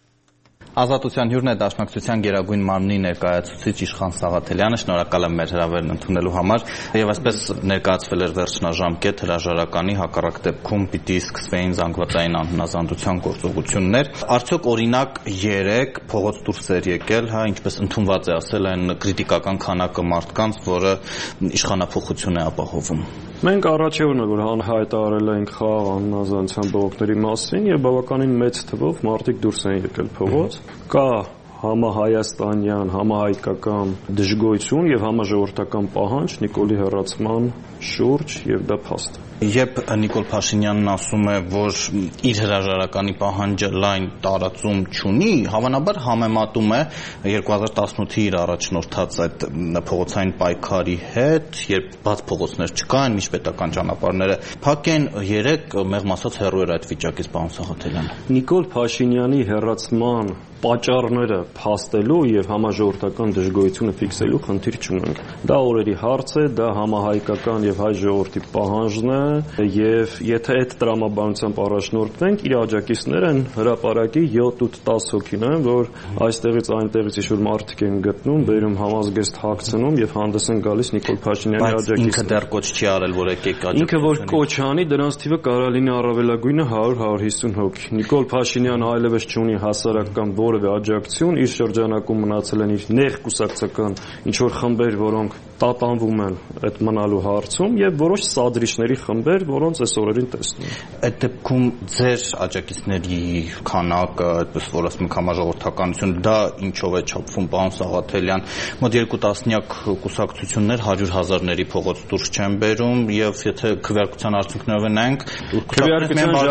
Ազատության հյուրն է Դաշնակցության Գերագույն մարմնի ներկայացուցիչ Իշխան Սաղաթելյանը, շնորհակալ եմ մեր հրավերն ընդունելու համար, եւ այսպես ներկայացվել էր վերջնաժամկետ հրաժարականի, հակառակ դեպքում պիտի սկսվեին զանգվածային անհնազանդության գործողություններ։ Արդյոք օրինակ երեք փողոց դուրս էր եկել, հա, ինչպես ընդունված է ասել, այն քրիտիկական քանակը մարդկանց, որը իշխանափոխություն է ապահովում։ Մենք առաջևն է, որ հայտարարել ենք խաղաղ անհնազանդության բողոքների մասին եւ բավականին մեծ թվով մարդիկ դուրս են եկել փողոց։ Կա համահայաստանյան, համահայկական դժգոհություն եւ համաժողովրդական պահանջ Նիկոլի հեռացման շուրջ եւ դա փաստ է։ Երբ Նիկոլ Փաշինյանն ասում է, որ իր հրաժարականի պահանջը լայն տարածում չունի, հավանաբար համեմատում է երկու հազար տասնութի իր առաջնորդած այդ փողոցային պայքարի հետ, երբ բաց փողոցներ չկային, միջպետական ճանապարհները փակ են, երեք մեղմ ասած հեռու էր այդ վիճակից, պարոն Սաղաթելյան։ Նիկոլ Փաշինյանի հեռացման պատճառները փաստելու եւ համաժողովրդական դժգոհությունը ֆիքսելու խնդիր չունենք։ Դա օրերի հարց է, դա համահայկական եւ հայ ժողովրդի պահանջն է եւ եթե այդ տրամաբանությամբ առաջնորդվենք, իր աջակիցները են հրապարակի յոթ ութ տասը հոգին են, որ այստեղից այնտեղից ինչ-որ մարդիկ են գտնում, բերում համազգեստ հագցնում եւ հանդես են գալիս Նիկոլ Փաշինյանի աջակիցները։ Ինքը դեռ կոչ չի արել, որ եկեք աջակցություն։ Ինքը որ կոչ անի, դրանց թիվը կարող լինի առավելագույնը հարյուր հարյուր հիսուն հոգի։ Նիկոլ Փաշինյանը այլևս չունի հասարակական որևէ աջակցություն, իր շրջանակում մնացել են իր նեղ կուսակցական ինչ-որ խմբեր, որոնք տատանվում են այդ մնալու հարցում եւ որոշ սադրիչների խմբեր, որոնց այս օրերին տեսնում ենք։ Այդ դեպքում ձեր աջակիցների քանակը, այդպես որ ասում ենք համաժողովրդականություն, դա ինչով է չափվում, պարոն Սաղաթելյան, մոտ երկու տասնյակ կուսակցություններ հարյուր հազարների փողոց դուրս չեն բերում եւ եթե քվեարկության արդյունքներով նայենք, քվեարկության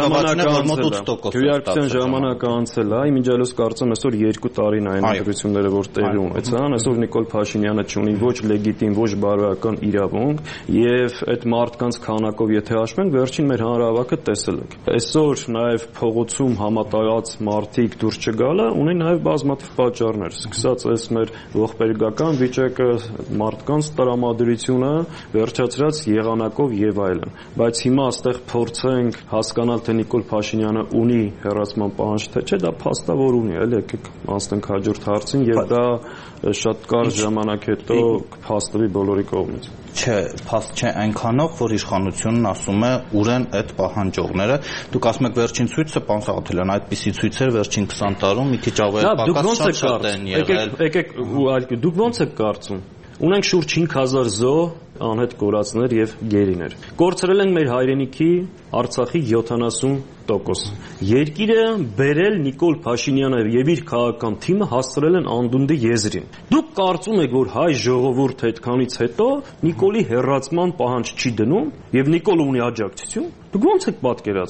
ժամանակը անցել է, իմիջիալոս կարծեմ այսօր երկու տարին այն ընտրությունները որ տեղի ունեցան, այսօր Նիկոլ Փաշինյանը չունի ոչ լեգիտիմ, ոչ բարոյական իրավունք եւ այդ մարդկանց քանակով եթե հաշվենք, վերջին մեր հանրահավաքը տեսել եք։ Այսօր նաեւ փողոցում համատարած մարդիկ դուրս չգալը ունի նաեւ բազմաթիվ պատճառներ, սկսած այս մեր ողբերգական վիճակը, մարդկանց տրամադրությունը, վերջացրած եղանակով եւ այլն։ Բայց հիմա այստեղ փորձենք հասկանալ, թե Նիկոլ Փաշինյանը ունի հեռացման պահանջ թե չէ, դա փաստավոր ունի, էլի եկեք անցնենք հաջորդ հարցին եւ դա շատ կարճ ժամանակ հետո փաստվի բոլորի կողմից։ Չէ, փաստ չէ այնքանով, որ իշխանությունն ասում է ուր են այդ պահանջողները։ Դուք ասում եք վերջին ցույցը, պարոն Սաղաթելյան, այդպիսի ցույցեր վերջին քսան տարում մի քիչ ավել պակաս շատ են եղել։ Եկեք ու այլ դուք ո՞նց եք կարծում։ Ունենք շուրջ հինգ հազար զո անհետ կորածներ եւ գերիներ։ Կորցրել ենք մեր հայրենիքի Արցախի յոթանասուն տոկոս։ Երկիրը բերել Նիկոլ Փաշինյանը եւ իր քաղաքական թիմը հասցրել են անդունդի եզրին։ Դուք կարծում եք, որ հայ ժողովուրդը այդքանից հետո Նիկոլի հեռացման պահանջ չի դնում եւ Նիկոլը ունի աջակցություն։ Դուք ո՞նց եք պատկերացնում։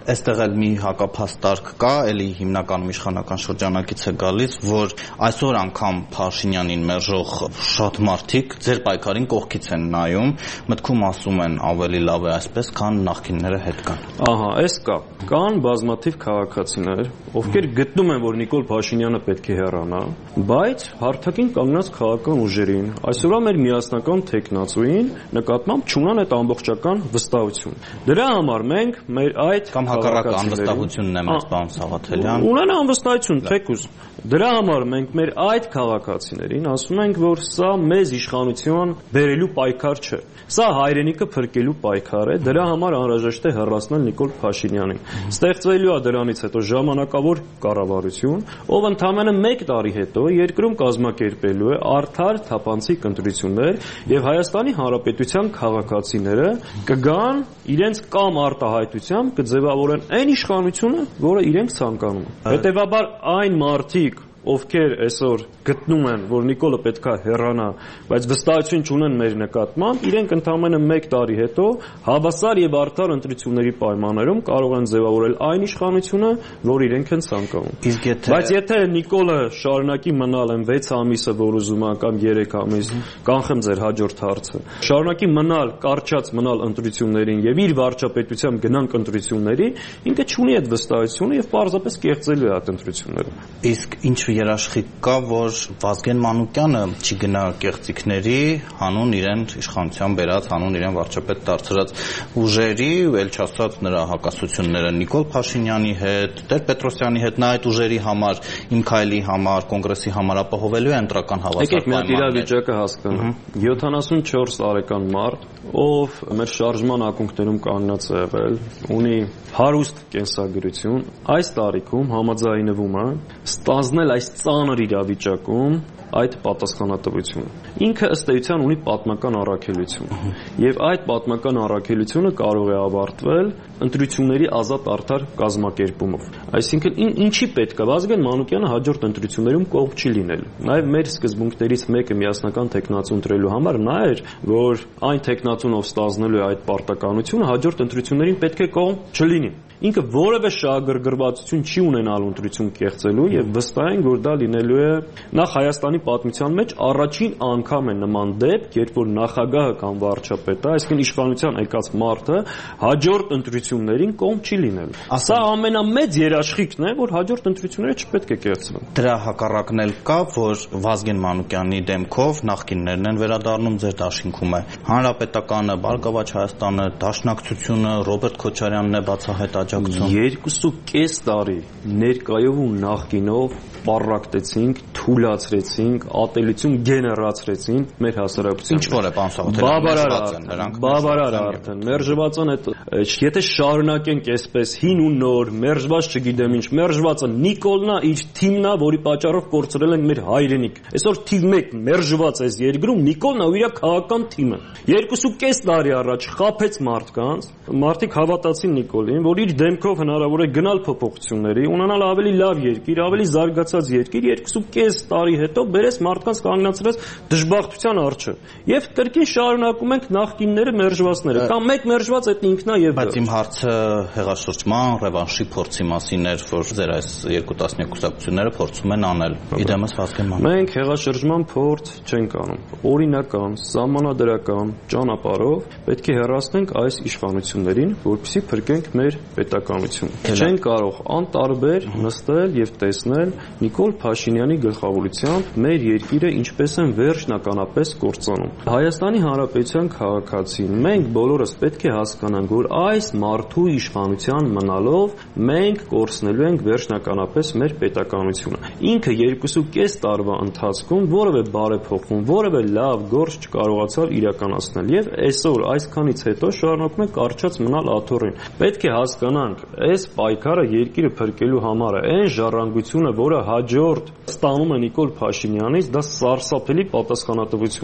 Այստեղ էլ մի հակափաստարկ կա, էլի հիմնականում իշխանական շրջանակից է գալիս, որ այսօր անգամ Փաշինյանին մերժող շատ մարդիկ ձեր պայքարին կողքից են նայում, մտքում ասում են ավելի լավ է այսպես, քան նախկինները հետ կան։ Ահա, այս կա։ Կան բազմաթիվ քաղաքացիներ, ովքեր գտնում են, որ Նիկոլ Փաշինյանը պետք է հեռանա, բայց հարթակին կանգնած քաղաքական ուժերին, այսօրվա մեր միասնական թեկնածուին նկատմամբ չունեն այդ ամբողջական վստահություն։ Դրա համար մենք մեր այդ կամ հակառակ անվստահությունն է մեծ պարոն Սաղաթելյան։ Ունեն անվստահություն, թեկուզ։ Դրա համար մենք մեր այդ քաղաքացիներին ասում ենք, որ սա մեզ իշխանություն բերելու պայքար չէ։ Սա հայրենիքը փրկելու պայքար է, դրա համար անհրաժեշտ է հեռացնել Նիկոլ Փաշինյանին։ Ստեղծվելու է դրանից հետո ժամանակավոր կառավարություն, ով ընդամենը մեկ տարի հետո երկրում կազմակերպելու է արդար թափանցիկ ընտրություններ եւ Հայաստանի Հանրապետության քաղաքացիները կգան իրենց կամ արտահայտությամբ կձևավորեն այն իշխանությունը, որը իրենք ցանկանում են։ Հետևաբար այն մարդիկ, ովքեր այսօր գտնում են, որ Նիկոլը պետքա հեռանա, բայց վստահություն չունեն մեր նկատմամբ, իրենք ընդամենը մեկ տարի հետո հավասար եւ արդար ընտրությունների պայմաններում կարող են ձևավորել այն իշխանությունը, որ իրենք են ցանկանում։ Բայց եթե Նիկոլը շարունակի մնալ այն վեց ամիսը, որ ուզում է, կամ երեք ամիս, կանխեմ ձեր հաջորդ հարցը, շարունակի մնալ, կարճած մնալ ընտրություններին եւ իր վարչապետությամբ գնանք ընտրությունների, ինքը չունի այդ վստահությունը եւ պարզապես կեղծելու է այդ ընտրությունները։ Իսկ ինչ երաշխիք կա, որ Վազգեն Մանուկյանը չի գնա կեղծիքների, հանուն իրեն իշխանության բերած, հանուն իրեն վարչապետ դարձրած ուժերի, ել չասած նրա հակասությունները Նիկոլ Փաշինյանի հետ, Տեր-Պետրոսյանի հետ, նա այդ ուժերի համար, Իմ քայլի համար, կոնգրեսի համար ապահովելու է ընտրական հավասար պայմաններ։ Եկեք մի իրավիճակը հասկանանք։ յոթանասունչորս տարեկան մարդ, ով մեր շարժման ակունքներում կանգնած է եղել, ունի հարուստ կենսագրություն, այս տարիքում համաձայնվում է ստանձնել այս ծանր իրավիճակում այդ պատասխանատվությունը։ Ինքը ըստ էության ունի պատմական առաքելություն։ Եվ այդ պատմական առաքելությունը կարող է ավարտվել ընտրությունների ազատ արդար կազմակերպումով։ Այսինքն ինչի պետք է Վազգեն Մանուկյանը հաջորդ ընտրություններում կողմ չի լինել։ Նաև մեր սկզբունքներից մեկը միասնական թեկնածու ընտրելու համար նա էր, որ այն թեկնածուն ով ստանձնելու է այդ պարտականությունը հաջորդ ընտրություններին պետք է կողմ չլինի։ Ինքը որևէ շահագրգռվածություն չի ունենալ ընտրություն կեղծելու եւ վստահ են, որ դա լինելու է նախ Հայաստանի պատմության մեջ առաջին անգամ է նման դեպք, երբ որ նախագահը կամ վարչապետը, այսինքն իշխանության եկած մարդը հաջորդ ընտրություններին կողմ չի լինել։ Սա ամենամեծ երաշխիքն է, որ հաջորդ ընտրությունները չպետք է կեղծվեն։ Դրա հակառակն էլ կա, որ Վազգեն Մանուկյանի դեմքով նախկիններն են վերադառնում ձեր դաշինքում է Հանրապետականը, Բարգավաճ Հայաստանը, Դաշնակցությունը, Ռոբերտ Քոչարյանն է բացահայտ Երկուսու կես տարի ներկայով ու նախկինով պառակտեցինք, թուլացրեցինք, ատելություն գեներացրեցինք մեր հասարակությանը։ Ինչ որ է պարոն Սաղաթելյան, բավարար արդեն, մերժված են այդ, եթե շարունակենք այսպես հին ու նոր, մերժված չգիտեմ ինչ, մերժվածը Նիկոլն է, իր թիմն է, որի պատճառով կորցրել են մեր հայրենիք։ Այսօր թիվ մեկ մերժված այս երկրում Նիկոլն է ու իր քաղաքական թիմը։ Երկուսու կես տարի առաջ խաբեց մարդկանց, մարդիկ հավատացին Նիկոլին, որ իր դեմքով հնարավոր է գնալ փոփոխությունների, ունենալ ավելի լավ երկիր, ավելի զարգացած երկիր, երկուսու կես տարի հետո բերես մարդկանց կանգնացրած դժբախտության առջև։ Եւ կրկին շարունակում ենք նախկինները մերժվածները, կամ մեկ մերժված այդ ինքնա եւ բայց իմ հարցը հեղաշրջման, ռևանշի փորձի մասին էր, որ ձեր այս երկու տասնյակ կուսակցությունները փորձում են անել։ Իդեմս Վազգեն Մանուկյան։ Մենք հեղաշրջման փորձ չենք անում։ Օրինական, սահմանադրական ճանապարհով պետք է հեռացնենք այս իշխանություններին, որպեսզի փրկենք մեր պետականությունը։ Չենք կարող անտարբեր նստել եւ տեսնել Նիկոլ Փաշինյանի գլխավորությամբ մեր երկիրը ինչպես են վերջնականապես կործանում։ Հայաստանի Հանրապետության քաղաքացին մենք բոլորս պետք է հասկանանք, որ այս մարդու իշխանության մնալով մենք կորցնելու ենք վերջնականապես մեր պետականությունը։ Ինքը երկուսու կես տարվա ընթացքում որևէ բարեփոխում, որևէ լավ գործ չկարողացավ իրականացնել եւ այսօր այսքանից հետո շարունակում է կարճած մնալ աթոռին։ Պետք է հասկանանք, այս պայքարը երկիրը փրկելու համար է, այն ժառանգությունը, որը հաջորդ ստանում է Նիկոլ Փաշինյանից, դա սարսափելի պատասխանատվություն է։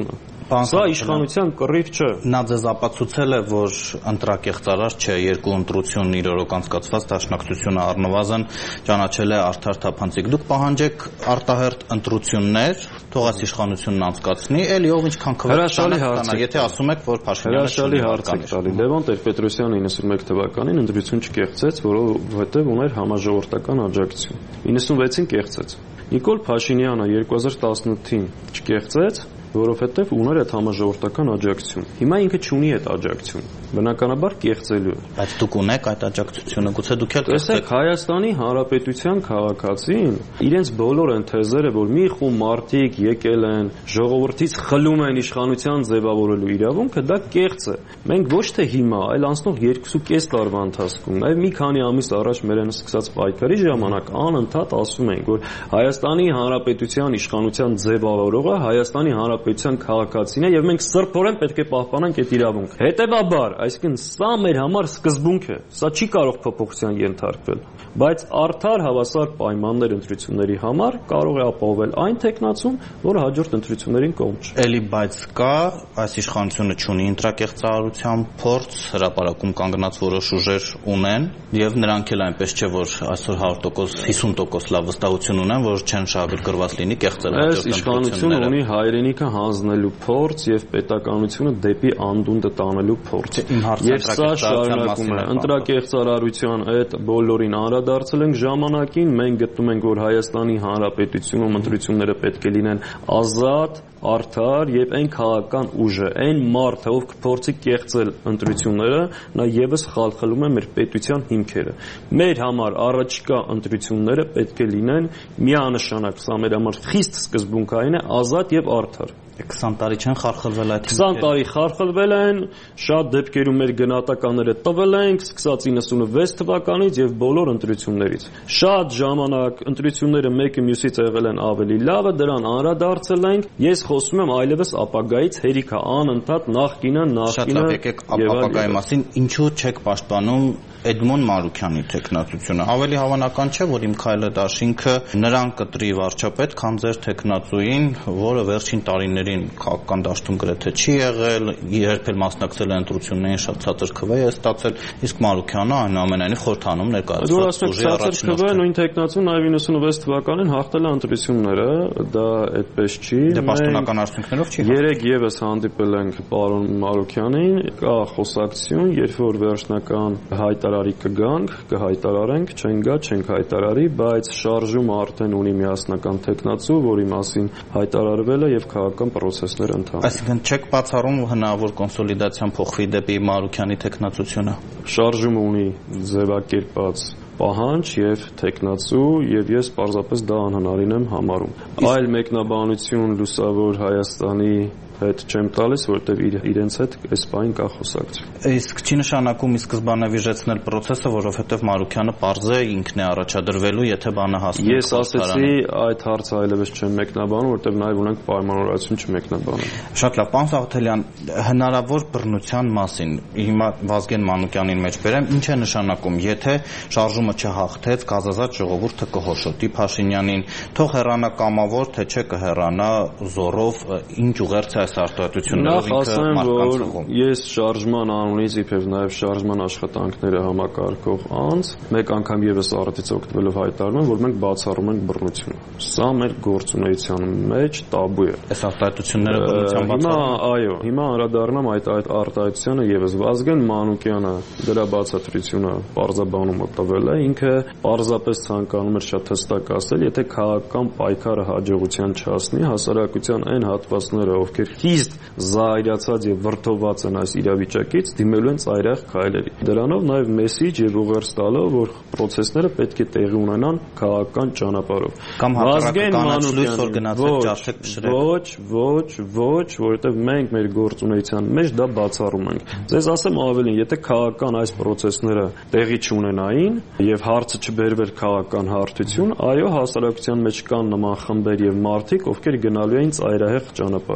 Սա իշխանության կռիվ չէ։ Նա ձեզ ապացուցել է, որ ընտրակեղծարար չէ, երկու ընտրություն իր օրոք անցկացված դաշնակցությունը առնվազն ճանաչել է արդար թափանցիկ։ Դուք պահանջեք արտահերթ ընտրություններ, թող այս իշխանությունն անցկացնի, էլի ով ինչքան քվեարկանա, եթե ասում եք, որ Փաշինյանը հրաշալի հարց է տալի։ Լևոն Տեր-Պետրոսյանը իննսունմեկ թվականին ընտրություն չկեղծեց, որովհետև ուներ համաժողովրդական աջակցություն։ իննսունվեցին կեղծեց։ Նիկոլ Փաշինյանը երկու հազար տասնութին չկեղծեց, որովհետև ուներ այդ համաժողովրդական աջակցություն։ Հիմա ինքը չունի այդ աջակցություն։ Բնականաբար կեղծելու է։ Բայց դուք ունեք այդ աջակցությունը, գուցե դուք էլ տեսեք Հայաստանի Հանրապետության քաղաքացին իրենց բոլոր այն թեզերը, որ մի խումբ մարդիկ եկել են, ժողովրդից խլում են իշխանության ձևավորելու իրավունքը, դա կեղծ է։ Մենք ոչ թե հիմա, այլ անցնող երկու ու կես տարվա ընթացքում, նաև մի քանի ամիս առաջ մերեն սկսած պայքարի ժամանակ անընդհատ ասում ենք, որ Հայաստանի Հանրապետության իշխանության ձևավորողը Հայաստանի Հանրապետության քաղաքացին է եւ մենք սրբորեն պետք է պահպանենք այդ իրավունքը։ Հետևաբար, այսինքն սա մեր համար սկզբունք է, սա չի կարող փոփոխության ենթարկվել, բայց արդար հավասար պայմաններ ընտրությունների համար կարող է ապահովել այն տեխնացում, որը հաջորդ ընտրություններին կողմ չէ։ Էլի բայց կա, այս իշխանությունը չունի ընտրակեղծարարության փորձ, հրապարակում կանգնած որոշ ուժեր ունեն եւ նրանք էլ այնպես չէ, որ այսօր հարյուր տոկոս, հիսուն տոկոս լավ վստահություն ունեն, որ չեն շահագրգռված լինի կեղծել հաջորդ ընտրությունները։ Իշխանությունը ունի հայրենիքը հանձնելու փորձ եւ պետականությունը դեպի անդունդը տանելու փորձ։ Եվ սա շարունակում է ընտրակեղծարարության այդ բոլորին անդրադարձել ենք ժամանակին, մենք գտնում ենք, որ Հայաստանի Հանրապետությունում ընտրությունները պետք է լինեն ազատ, արդար եւ այն քաղաքական ուժը, այն մարդը, ով կփորձի կեղծել ընտրությունները, նա եւս խալխլում է մեր պետության հիմքերը։ Մեր համար առաջիկա ընտրությունները պետք է լինեն միանշանակ, սա մեր համար խիստ սկզբունքային է, ազատ եւ արդար։ քսան տարի չեն խարխլվել այդ քսան տարի խարխլվել են, շատ դեպքերում մեր գնահատականները տվել ենք, սկսած իննսունվեց թվականից եւ բոլոր ընտրություններից։ Շատ ժամանակ ընտրությունները մեկը մյուսից եղել են ավելի լավը, դրան անդրադարձել ենք։ Ես խոսում եմ այլևս ապագայից հերիքա անընդհատ նախկինը, նախկինը։ Շատ լավ, եկեք ապագայի մասին ինչու չեք պաշտպանում Էդմոն Մարուքյանի տեխնացությունը։ Ավելի հավանական չէ, որ իմ քայլը դաշինքը նրան կտրի վարչապետ, քան ձեր տեխնացուին, որը վերջին տարիներին քաղաքական դաշտում գրեթե չի եղել, երբ էլ մասնակցել է ընտրություններին շատ ցածր քվե է ստացել, իսկ Մարուքյանը այնուամենայնիվ խորհրդանում ներկայացված ուժի առաջնորդ է։ Նույն տեխնացուն նաև իննսունվեց թվականին հաղթել է ընտրությունները, դա այդպես չի։ Դե պաշտոնական արդյունքներով չի։ Երեք եւս հանդիպել ենք պարոն Մարուքյանին, կա խոսակցություն, երբ որ վերջնական հայտարարի կգանք, կհայտարարենք, չեն գա, չենք հայտարարի, բայց շարժումը արդեն ունի միասնական տեխնացու, որի մասին հայտարարվել է եւ քաղաքական process-ներ ընթանում։ Այսինքն չեք բացառում հնարավոր կոնսոլիդացիան փոխվի դեպի Մարուքյանի տեխնացությունը։ Շարժումը ունի ձևակերպած պահանջ եւ տեխնացու եւ ես պարզապես դա անհնարին եմ համարում։ Այլ մեկնաբանություն լուսավոր Հայաստանի հետ չեմ տալիս, որտեվ իր, իրենց հետ այս բան կա խոսակցություն։ Իսկ չի նշանակում ի սկզբանե վիժեցնել process-ը, որովհետև Մարուքյանը պարզ է ինքն է առաջադրվելու, եթե բանը հասնի։ Ես ասեցի այդ հարցը այլևս չեմ մեկնաբանում, որտեվ նաև ունենք պայմանավորվածություն չմեկնաբանել։ Շատ լավ, պարոն Սաղաթելյան, հնարավոր բռնության մասին հիմա Վազգեն Մանուկյանին մեջ բերեմ, ինչ է նշանակում, եթե շարժումը չհաղթեց, գազազատ ժողովուրդը կհոշոտի Փաշինյանին, թող հեռանա կամավոր, թե չէ կհեռանա զորով, ինչ ուղերձ այս արտահայտություններով ինքը մարդկանց հողում։ Ես շարժման անունից իբրև նաև շարժման աշխատանքները համակարգող անձ մեկ անգամ եւս առիթից օգտվելով հայտարարում եմ, որ մենք բացառում ենք բռնությունը։ Սա մեր գործունեության մեջ տաբու է։ Այս արտահայտությունները բռնության բացառում։ Հիմա այո, հիմա անդրադառնամ այդ այդ արտահայտությանը եւս Վազգեն Մանուկյանը դրա բացատրությունը պարզաբանում տվել է, ինքը պարզապես ցանկանում էր շատ հստակ ասել, եթե քաղաքական պայքարը հաջողության չհասնի, հասարակության այն հատվածները, ովքեր խիստ զայրացած եւ վրդոված են այս իրավիճակից, դիմելու են ծայրահեղ քայլերի։ Դրանով նաեւ մեսիջ եւ ուղերձ տալով, որ process-ները պետք է տեղի ունենան քաղաքական ճանապարհով։ Կամ հակառակականից լույս որ գնացեք ջարդեք փշրեք։ Ոչ, ոչ, ոչ, որովհետեւ մենք մեր գործունեության մեջ դա բացառում ենք։ Ձեզ ասեմ ավելին, եթե քաղաքական այս process-ները տեղի չունենային եւ հարցը չբերվեր քաղաքական հարթություն, այո, հասարակության մեջ կան նման խմբեր եւ մարդիկ, ովքեր գնալու էին ծայրահեղ ճանապարհի։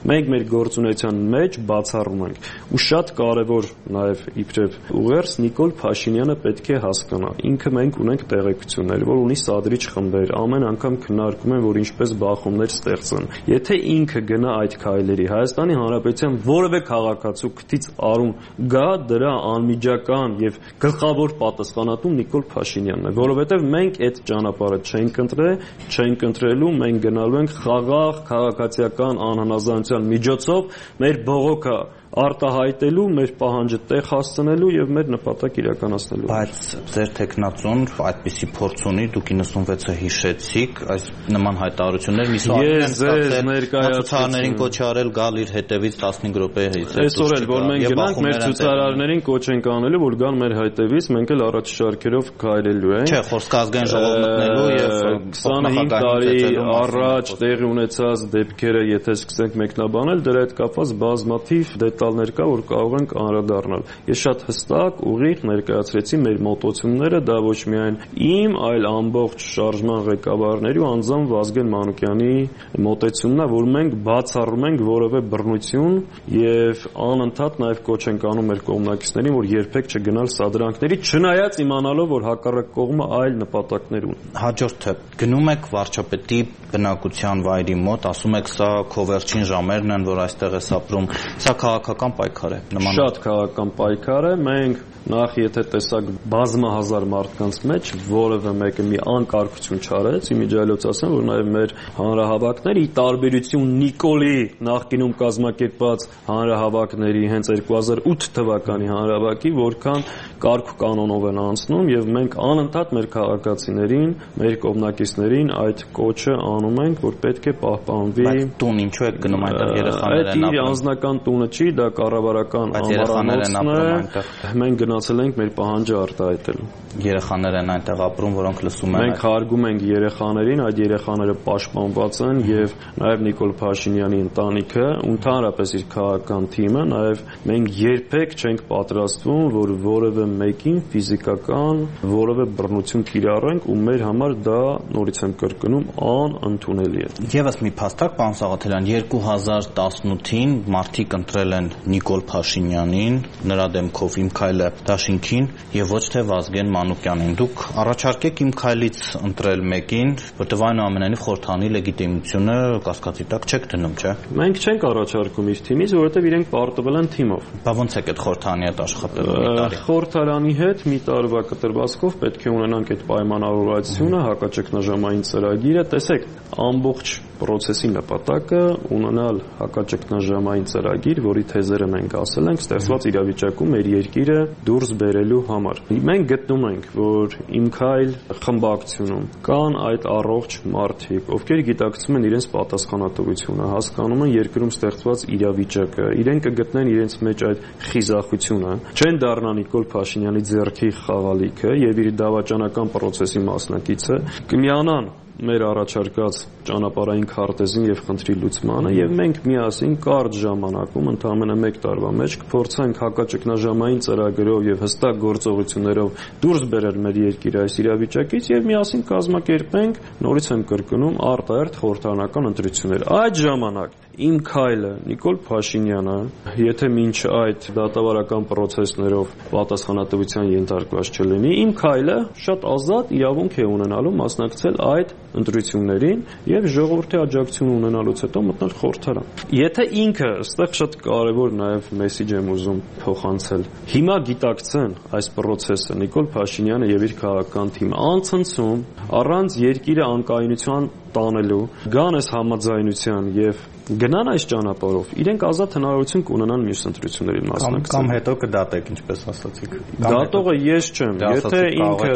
Մենք մեր գործունեության մեջ բացառում ենք։ Ու շատ կարևոր նաև իբրև ուղերձ Նիկոլ Փաշինյանը պետք է հասկանա։ Ինքը մենք ունենք տեղեկություններ, որ ունի սադրիչ խմբեր, ամեն անգամ քննարկում են, որ ինչպես բախումներ ստեղծեն։ Եթե ինքը գնա այդ քայլերի, Հայաստանի Հանրապետության որևէ քաղաքացու քթից արում գա, դրա անմիջական եւ գլխավոր պատասխանատու Նիկոլ Փաշինյանն է, որովհետեւ մենք այդ ճանապարհը չենք ընտրել, չենք ընտրելու, մենք գնալու ենք խաղաղ քաղաքացիական անհնազանդության միջոցով մեր բողոքը արտահայտելու, մեր պահանջը տեղ հասցնելու եւ մեր նպատակ իրականացնելու։ Բայց ձեր տեխնացուն այդպիսի փորձ ունի, դուք իննսունվեցը հիշեցիք, այս նման հայտարարություններ միսուարին ցուցարարներին կոչ արել գալ իր հետևից տասնհինգ րոպեից։ Այսօր էլ որ մենք գնանք մեր ցուցարարներին կոչ ենք անելու, որ գան մեր հետևից, մենք էլ առաջարկերով քայլելու ենք։ Չէ, խոսքազգային ժողով մտնելու եւ քսանհինգ տարի առաջ տեղի ունեցած դեպքերը, եթե սկսենք մեկնաբանել, դրա հետ կապված բազմաթիվ դետալներ կա, որ կարող ենք անդրադառնալ։ Ես շատ հստակ, ուղիղ ներկայացրեցի մեր մոտեցումները, դա ոչ միայն իմ, այլ ամբողջ շարժման ղեկավարների ու անձամբ Վազգեն Մանուկյանի մոտեցումն է, որ մենք բացառում ենք որևէ բռնություն եւ անընդհատ նաեւ կոչ ենք անում մեր կողմնակիցներին, որ երբեք չգնալ սադրանքների, չնայած իմանալով, որ հակառակ կողմը այլ նպատակներ ունի։ Հաջորդը գնում եք վարչապետի բնակության վայրի մոտ, ասում եք սա քո վերջին ժամերն են, որ այստեղ ես ապրում, սա քաղաքական պայքար է։ Շատ քաղաքական պայքար է, մենք նախ եթե տեսակ բազմահազար մարդկանց մեջ որևէ մեկը մի անկարգություն չարեց, իմիջիայլոց ասեմ, որ նաև մեր հանրահավաքները ի տարբերություն Նիկոլի նախկինում կազմակերպված հանրահավաքների հենց երկու հազար ութ թվականի հանրահավաքի, որքան կարգ ու կանոնով են անցնում եւ մենք անընդհատ մեր քաղաքացիներին, մեր կողմնակիցներին այդ կոչը անում ենք, որ պետք է պահպանվի։ Բայց տուն ինչու եք գնում այնտեղ երեխաներ են ապրում։ Այդ իր անձնական տունը չի, դա կառավարական ամառանոցն է։ Մենք գնացել ենք մեր պահանջը արտահայտելու։ Երեխաներ են այնտեղ ապրում, որոնք լսում են։ Մենք հարգում ենք երեխաներին, այդ երեխաները պաշտպանված են եւ նաեւ Նիկոլ Փաշինյանի ընտանիքը, ընդհանրապես իր քաղաքական թիմը, նաեւ մենք երբեք չենք պատրաստվում, որ որևէ մեկին ֆիզիկական որևէ բռնություն կիրառենք ու մեր համար դա նորից եմ կրկնում անընդունելի է։ Եվս մի փաստակ, պարոն Սաղաթելյան, երկու հազար տասնութին մարդիկ ընտրել են Նիկոլ Փաշինյանին, նրա դեմքով Իմ քայլը դաշինքին եւ ոչ թե Վազգեն Մանուկյանին։ Դուք առաջարկեք Իմ քայլից ընտրել մեկին, որտեղ այնուամենայնիվ խորհրդանի լեգիտիմությունը կասկածի տակ չեք դնում, չէ։ Մենք չենք առաջարկում իր թիմից, որովհետեւ իրենք պարտվել են թիմով։ Բա ոնց եք այդ խորհրդանի հետ աշխատելու մի տարի։ Խորհրդարանի հետ մի տարվա կտրվածքով պետք է ունենանք այդ պայմանավորվածությունը, հակաճգնաժամային ծրագիրը, տեսեք, ամբողջ պրոցեսի նպատակը ունենալ հակաճգնաժամային ծրագիր, որի թեզերը մենք ասել ենք, ստեղծված իրավիճակում մեր երկիրը դուրս բերելու համար։ Մենք գտնում ենք, որ Իմ քայլ խմբակցությունում կան այդ առողջ մարդիկ, ովքեր գիտակցում են իրենց պատասխանատվությունը, հասկանում են երկրում ստեղծված իրավիճակը, իրենք կգտնեն իրենց մեջ այդ խիզախությունը, չեն դառնա Նիկոլ Փաշինյանի ձեռքի խաղալիքը եւ իր դավաճանական պրոցեսի մասնակիցը, կմիանան մեր առաջարկած ճանապարհային քարտեզին եւ խնդրի լուծմանը եւ մենք միասին կարճ ժամանակում ընդամենը մեկ տարվա մեջ կփորձենք հակաճգնաժամային ծրագրով եւ հստակ գործողություններով դուրս բերել մեր երկիրը այս իրավիճակից եւ միասին կազմակերպենք, նորից եմ կրկնում, արտահերթ խորհրդարանական ընտրություններ։ Այդ ժամանակ Իմ քայլը Նիկոլ Փաշինյանը, եթե մինչ այդ դատավարական պրոցեսներով պատասխանատվության ենթարկված չլինի, Իմ քայլը շատ ազատ իրավունք է ունենալու մասնակցել այդ ընտրություններին եւ ժողովրդի աջակցություն ունենալուց հետո մտնել խորհրդարան։ Եթե ինքը, այստեղ շատ կարեւոր նաեւ մեսիջ եմ ուզում փոխանցել, հիմա գիտակցեն այս պրոցեսը Նիկոլ Փաշինյանը եւ իր քաղաքական թիմը անցնցում առանց երկիրը անկայունության տանելու, գան այս համաձայնության եւ գնան այս ճանապարհով, իրենք ազատ հնարավորություն կունենան մյուս ընտրություններին մասնակցել։ Կամ հետո կդատեք, ինչպես ասացիք։ Դատողը ես չեմ, եթե ինքը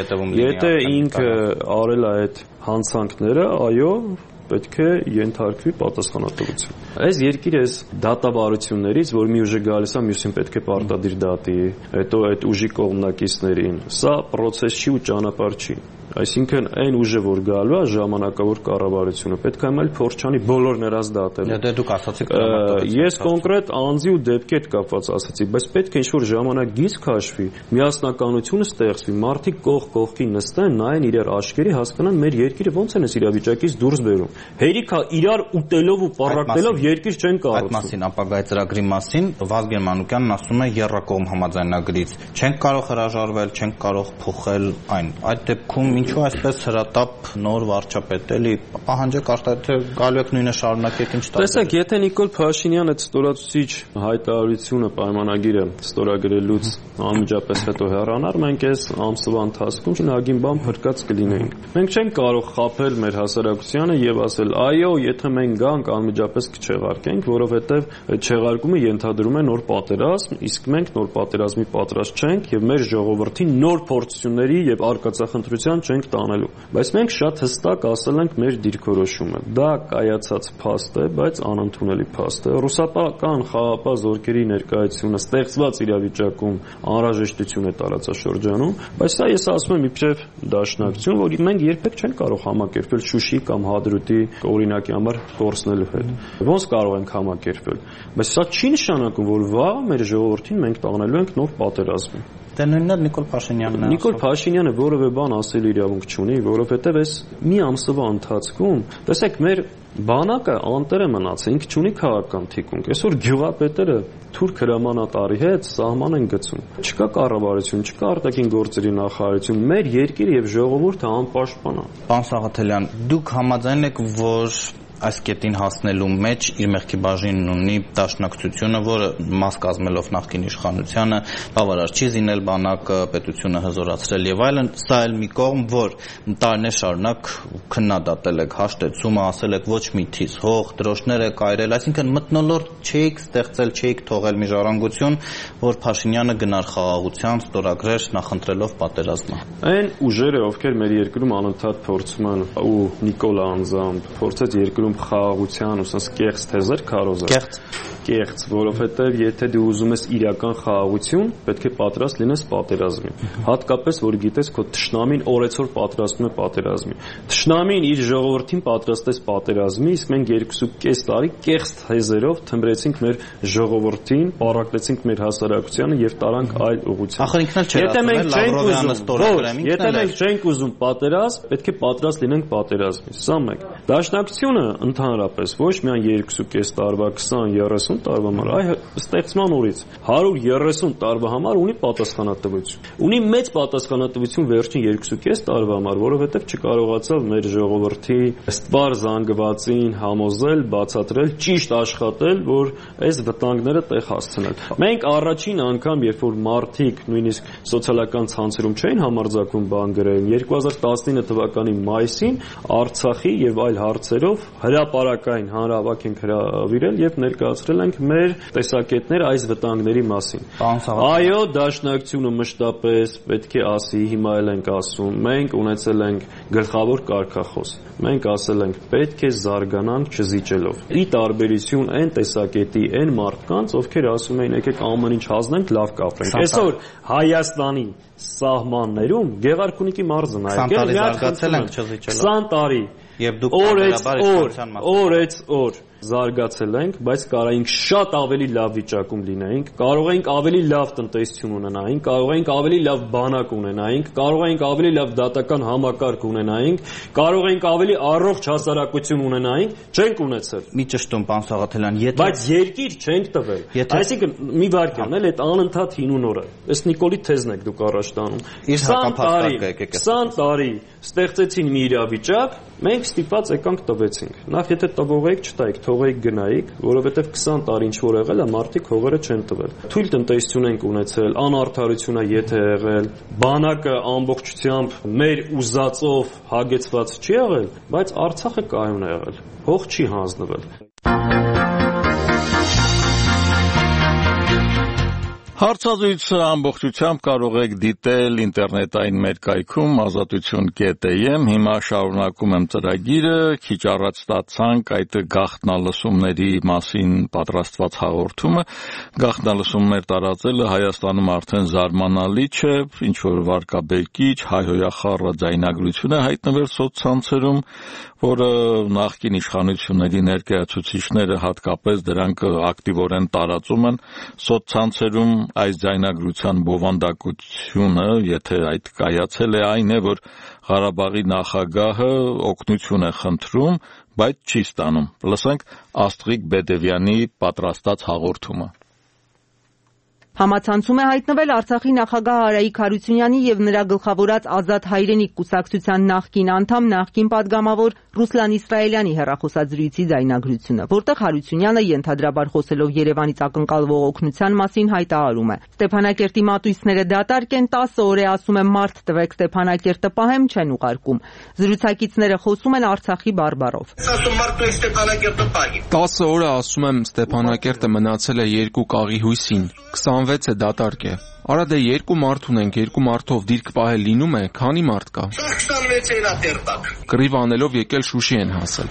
եթե ինքը արել է այդ հանցանքները, այո, պետք է ենթարկվի պատասխանատվություն։ Այս երկիրը այս դատավարություններից, որ մի ուժը գալիս է, մյուսին պետք է պարտադիր դատի, հետո այդ ուժի կողմնակիցներին, սա պրոցես չի ու ճանապարհ չի։ Այսինքն այն ուժը, որ գալու է ժամանակավոր կառավարությունը, պետք է այլ փորձ չանի բոլոր նրանց դատել։ Դե դուք ասացիք Ես կոնկրետ անձի ու դեպքի հետ կապված ասացի, բայց պետք է ինչ-որ ժամանակ քաշվի, միասնականությունը ստեղծվի, մարդիկ կողք կողքի նստեն, նայեն իրար աչքերի, հասկանան մեր երկիրը ոնց են այս իրավիճակից դուրս բերում։ Հերիքա իրար ուտելով ու պառակտելով երկիր չեն կառուցում։ Այդ մասին ապագայի ծրագրի մասին Վազգեն Մանուկյանն ասում է եռակողմ համաձայնագրից չենք կարող հրաժարվել, չենք կարող փոխել այն։ Այդ դեպքում ինչու այսպես հրատապ նոր վարչապետ էլի պահանջեք արտահայտել գալու եք նույնը շարունակեք ինչ տա։ Տեսեք, եթե Նիկոլ Փաշինյանը ստորացուցիչ հայտարարությունը պայմանագիրը ստորագրելուց անմիջապես հետո հեռանար, մենք այս ամսվա ընթացքում շնագին բան փրկած կլինեինք։ Մենք չենք կարող խաբել մեր հասարակությանը եւ ասել, այո, եթե մենք գանք անմիջապես կչեղարկենք, որովհետեւ այդ չեղարկումը ենթադրում է նոր պատերազմ, իսկ մենք նոր պատերազմի պատրաստ չենք եւ մեր ժողովրդին նոր փորձությունների եւ արկածախնդրության չենք տանելու։ Բայց մենք շատ հստակ ասել ենք մեր դիրքորոշումը։ Դա կայացած փաստ է, բայց անընդունելի փաստ է։ Ռուսապական խաղապահ զորքերի ներկայությունը ստեղծված իրավիճակում անհրաժեշտություն է տարածաշրջանում, բայց սա ես ասում եմ իբրև դաշնակցություն, որ մենք երբեք չենք կարող համակերպել Շուշի կամ Հադրութի օրինակի համար կորցնելու հետ։ Ոնց կարող ենք համակերպել։ Բայց սա չի նշանակում, որ վաղ մեր ժողովրդին մենք տանելու ենք նոր պատերազմի։ Դե նույնն է Նիկոլ Փաշինյանն է։ Նիկոլ Փաշինյանը որևէ բան ասելու իրավունք չունի, որովհետև այս մի ամսվա ընթացքում, տեսեք, մեր բանակը անտեր է մնացել, ինքը չունի քաղաքական թիկունք։ Այսօր գյուղապետերը թուրք հրամանատարի հետ սահման են գցում։ Չկա կառավարություն, չկա արտաքին գործերի նախարարություն, մեր երկիրը եւ ժողովուրդը անպաշտպան է։ Պարոն Սաղաթելյան, դուք համաձայն եք, որ այս կետին հասնելու մեջ իր մեղքի բաժինն ունի դաշնակցությունը, որը մաս կազմելով նախկին իշխանությանը բավարար չի զինել բանակը, պետությունը հզորացրել եւ այլն, սա էլ մի կողմ, որ տարիներ շարունակ քննադատել եք հաշտեցումը, ասել եք ոչ մի թիզ հող, դրոշներ եք այրել, այսինքն մթնոլորտ չէիք ստեղծել, չէիք թողել մի ժառանգություն, որ Փաշինյանը գնար խաղաղության, ստորագրեր նախընտրելով պատերազմը։ Այն ուժերը, ովքեր մեր երկրում անընդհատ փորձում են ու Նիկոլը անձամբ փորձեց երկրում խաղաղության ու ասես կեղծ թեզեր քարոզել։ Կեղծ կեղծ, որովհետև եթե դու ուզում ես իրական խաղաղություն, պետք է պատրաստ լինես պատերազմի։ Հատկապես որ գիտես քո թշնամին օրեցօր պատրաստում է պատերազմի։ Թշնամին իր ժողովրդին պատրաստեց պատերազմի, իսկ մենք երկուսուկես տարի կեղծ թեզերով թմրեցինք մեր ժողովրդին, պառակտեցինք մեր հասարակությանը եւ տարանք այլ ուղղությամբ։ Ախր ինքն էլ չէր ասում, եթե մենք չենք ուզում պատերազմ, պետք է պատրաստ լինենք պատերազմի։ Սա մեկ։ Դաշնակցությունը ընդհանրապես ոչ միայն երկուսուկես տարվա, քսան, երեսուն տարվա համար, այլ ստեղծման օրից հարյուր երեսուն տարվա համար ունի պատասխանատվություն։ Ունի մեծ պատասխանատվություն վերջին երկուսուկես տարվա համար, որովհետև չկարողացավ մեր ժողովրդի ստվար զանգվածին համոզել, բացատրել, ճիշտ աշխատել, որ այս վտանգները տեղ հասցնել։ Մենք առաջին անգամ, երբ որ մարդիկ նույնիսկ սոցիալական ցանցերում չէին համարձակվում բան գրել, երկու հազար տասնինը թվականի մայիսին Արցախի եւ այլ հարցերով հրապարակային հանրահավաք ենք հրավիրել եւ ներկայացրել ենք մեր տեսակետները այս վտանգների մասին։ Այո, դաշնակցությունը մշտապես պետք է ասի, հիմա էլ ենք ասում, մենք ունեցել ենք գլխավոր կարգախոս։ Մենք ասել ենք պետք է զարգանանք չզիջելով։ Ի տարբերություն այն տեսակետի, այն մարդկանց, ովքեր ասում էին եկեք ամեն ինչ հանձնենք, լավ կապրենք։ Այսօր Հայաստանի սահմաններում Գեղարքունիքի մարզը նայեք, զարգացել ենք չզիջելով։ քսան տարի Եվ դուք օրեց օր զարգացել ենք, բայց կարող ենք շատ ավելի լավ վիճակում լինեինք, կարող ենք ավելի լավ տնտեսություն ունենայինք, կարող ենք ավելի լավ բանակ ունենայինք, կարող ենք ավելի լավ դատական համակարգ ունենայինք, կարող ենք ավելի առողջ հասարակություն ունենայինք, չենք ունեցել։ Մի ճշտում, պարոն Սաղաթելյան, եթե բայց երկիր չենք տվել։ Այսինքն մի վարքյան էլ այդ անընդհատ հին ու նորը։ Ըստ Նիկոլի թեզն եք դուք առաջ տանում։ քսան տարի ստեղծեցին մի իրավիճակ, մենք ստիպված եկանք տվեցինք։ Նախ եթե տվող եք, չտայիք, թողեիք գնայիք, որովհետև քսան տարի ինչ որ եղել է, մարդիկ հողերը չեն տվել։ Թույլ տնտեսություն ենք ունեցել, անարդարություն է եթե եղել, բանակը ամբողջությամբ մեր ուզածով հագեցված չի եղել, բայց Արցախը կայուն է եղել։ Հող չի հանձնվել։ Հարցազրույցը ամբողջությամբ կարող եք դիտել ինտերնետային մեր կայքում ազատություն կետ է եմ, հիմա շարունակում եմ ծրագիրը, քիչ առաջ ստացանք այդ գաղտնալսումների մասին պատրաստված հաղորդումը, գաղտնալսումներ տարածելը Հայաստանում արդեն զարմանալի չէ, ինչ-որ վարկաբեկիչ, հայհոյախառը ձայնագրություն է հայտնվել սոցցանցերում, որը նախկին իշխանությունների ներկայացուցիչները հատկապես դրանք ակտիվորեն տարածում են սոցցանցերում այս ձայնագրության բովանդակությունը, եթե այդ կայացել է, այն է, որ Ղարաբաղի նախագահը օգնություն է խնդրում, բայց չի ստանում։ Լսենք Աստղիկ Բեդևյանի պատրաստած հաղորդումը։ Համացանցում է հայտնվել Արցախի նախագահ Արայիկ Հարությունյանի եւ նրա գլխավորած Ազատ հայրենիք կուսակցության նախկին անդամ, նախկին падգամավոր Ռուսլան Իսրայելյանի հեռախոսազրույցի ձայնագրությունը, որտեղ Հարությունյանը ենթադրաբար խոսելով Երևանից ակնկալվող օգնության մասին հայտարարում է. Ստեփանակերտի մատույցները դատարկ են, տասը օր է ասում եմ մարդ տվեք Ստեփանակերտը պահեմ, չեն ուղարկում։ Զրուցակիցները խոսում են Արցախի բարբառով։ տասը օր է ասում եմ Ստեփանակերտը մնացել է երկու կաղի հույսին, քսանվեց է դատարկ է։ Արա դե երկու մարդ ունենք, երկու մարդով դիրք պահել լինում է, քանի մարդ կա։ Կռիվ անելով եկել Շուշի են հասել։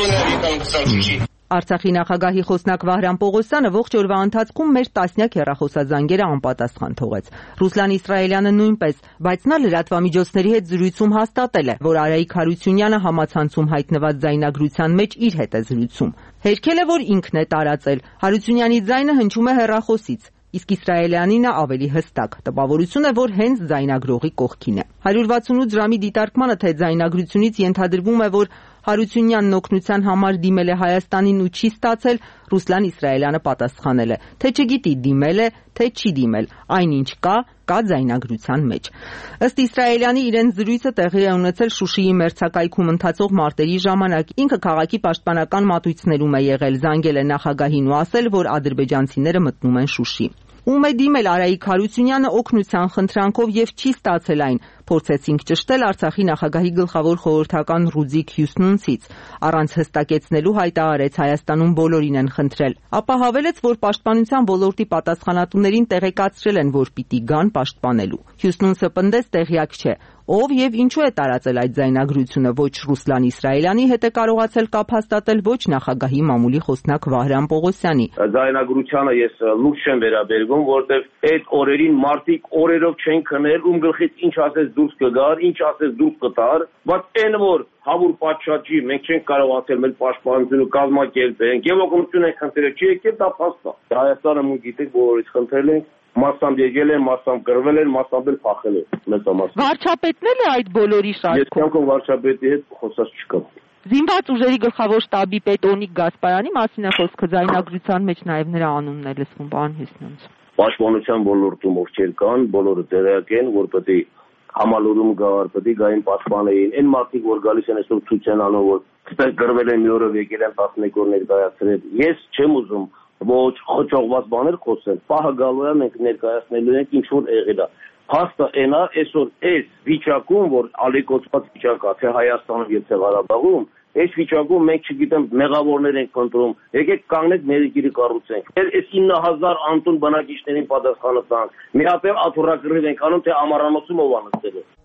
Արցախի նախագահի խոսնակ Վահրամ Պողոսյանը ողջ օրվա ընթացքում մեր տասնյակ հեռախոսազանգերը անպատասխան թողեց։ Ռուսլան Իսրայելյանը նույնպես, բայց նա լրատվամիջոցների հետ զրույցում հաստատել է, որ Արայիկ Հարությունյանը համացանցում հայտնված ձայնագրության մեջ իր հետ է զրույցում։ Հերքել է, որ ինքն է տարածել։ Հարությունյանի ձայնը հնչում է հեռախոսից։ Իսկ Իսրայելյանինը ավելի հստակ, տպավորություն է, որ հենց ձայնագրողի կողքին է։ հարյուր վաթսունութ ժամի դիտարկմանը, թե ձայնագրությունից ենթադրվում է, որ Հարությունյանն օգնության համար դիմել է Հայաստանին ու չի ստացել, Ռուսլան Իսրայելյանը պատասխանել է, թե չգիտի դիմել է, թե չի դիմել, այնինչ կա, կա ձայնագրության մեջ։ Ըստ Իսրայելյանի իրեն զրույցը տեղի է ունեցել Շուշիի մերձակայքում ընթացող մարտերի ժամանակ։ Ինքը քաղաքի պաշտպանական մատույցներում է եղել, զանգել է նախագահին ու ասել, որ ադրբեջանցիները մտնում են Շուշի։ Ում է դիմել Արայիկ Հարությունյանը օգնության խնդրանքով եւ չի ստացել այն, փորձեցինք ճշտել Արցախի նախագահի գլխավոր խորհրդական Ռուդիկ Հյուսնունցից, առանց հստակեցնելու հայտարարեց Հայաստանում բոլորին են խնդրել, ապա հավելեց, որ պաշտպանության ոլորտի պատասխանատուներին տեղեկացրել են, որ պիտի գան պաշտպանելու։ Հյուսնունցը պնդեց տեղյակ չէ, ով եւ ինչու է տարածել այդ ձայնագրությունը, ոչ Ռուսլան Իսրայելյանի հետ է կարողացել կապ հաստատել, ոչ նախագահի մամուլի խոսնակ Վահրամ Պողոսյանի։ Ձայնագրությանը ես լուրջ չեմ վերաբերվում, որտեղ այդ օրերին մարդիկ օրերով չեն քնել, ում գլխից ինչ ասես դուրս կգար, ինչ ասես դուրս կտար, բայց այն որ հավուր պատշաճի մենք չենք կարողացել մեր պաշտպանությունը կազմակերպենք եւ օգնություն ենք խնդրել, չի եկել դա փաստա։ Հայաստանը մենք գիտենք, բոլորից խնդրել ենք, մասամբ եկել են, մասամբ գրվել են, մասամբ էլ փախել են։ Մեծամասամբ։ Վարչապետն էլ է այդ բոլորի շարքում։ Ես կյանքում վարչապետի հետ խոսած չկամ։ Զինված ուժերի գլխավոր շտաբի պետ Օնիկ Գասպարյանի մասին է խոսքը, ձայնագրության մեջ նաև նրա անունն է լսվում, պարոն Հյուսնունց։ Պաշտպանության ոլորտում ովքեր կան, բոլորը տեղյակ են, որ պետք է համալուրում գար, պետք է գային պաշտպանեին։ Այն մարդիկ, որ գալիս են այսօր ցույց են անում, որ այստեղ գրվել են մի օրով եկել են տասնմեկ օր ներկայացրել։ Ես չեմ ուզում ոչ խոչողված բաներ խոսել։ Պահը գալու է մենք ներկայացնելու ենք ինչ որ եղել է։ Փաստը այնա այսօր այս վիճակում, որ ալեկոծված վիճակ է, թե Հայաստանում եւ թե Ղարաբաղում, այս վիճակում մենք չգիտեմ մեղավորներ ենք փնտրում, եկեք կանգնենք մեր երկիրը կառուցենք։ Այս ինը հազար անտուն բնակիչներին պատասխանը տանք։ Մի հատ էլ աթոռակռիվ ենք անում, թե ամառանոցում ով անցել է։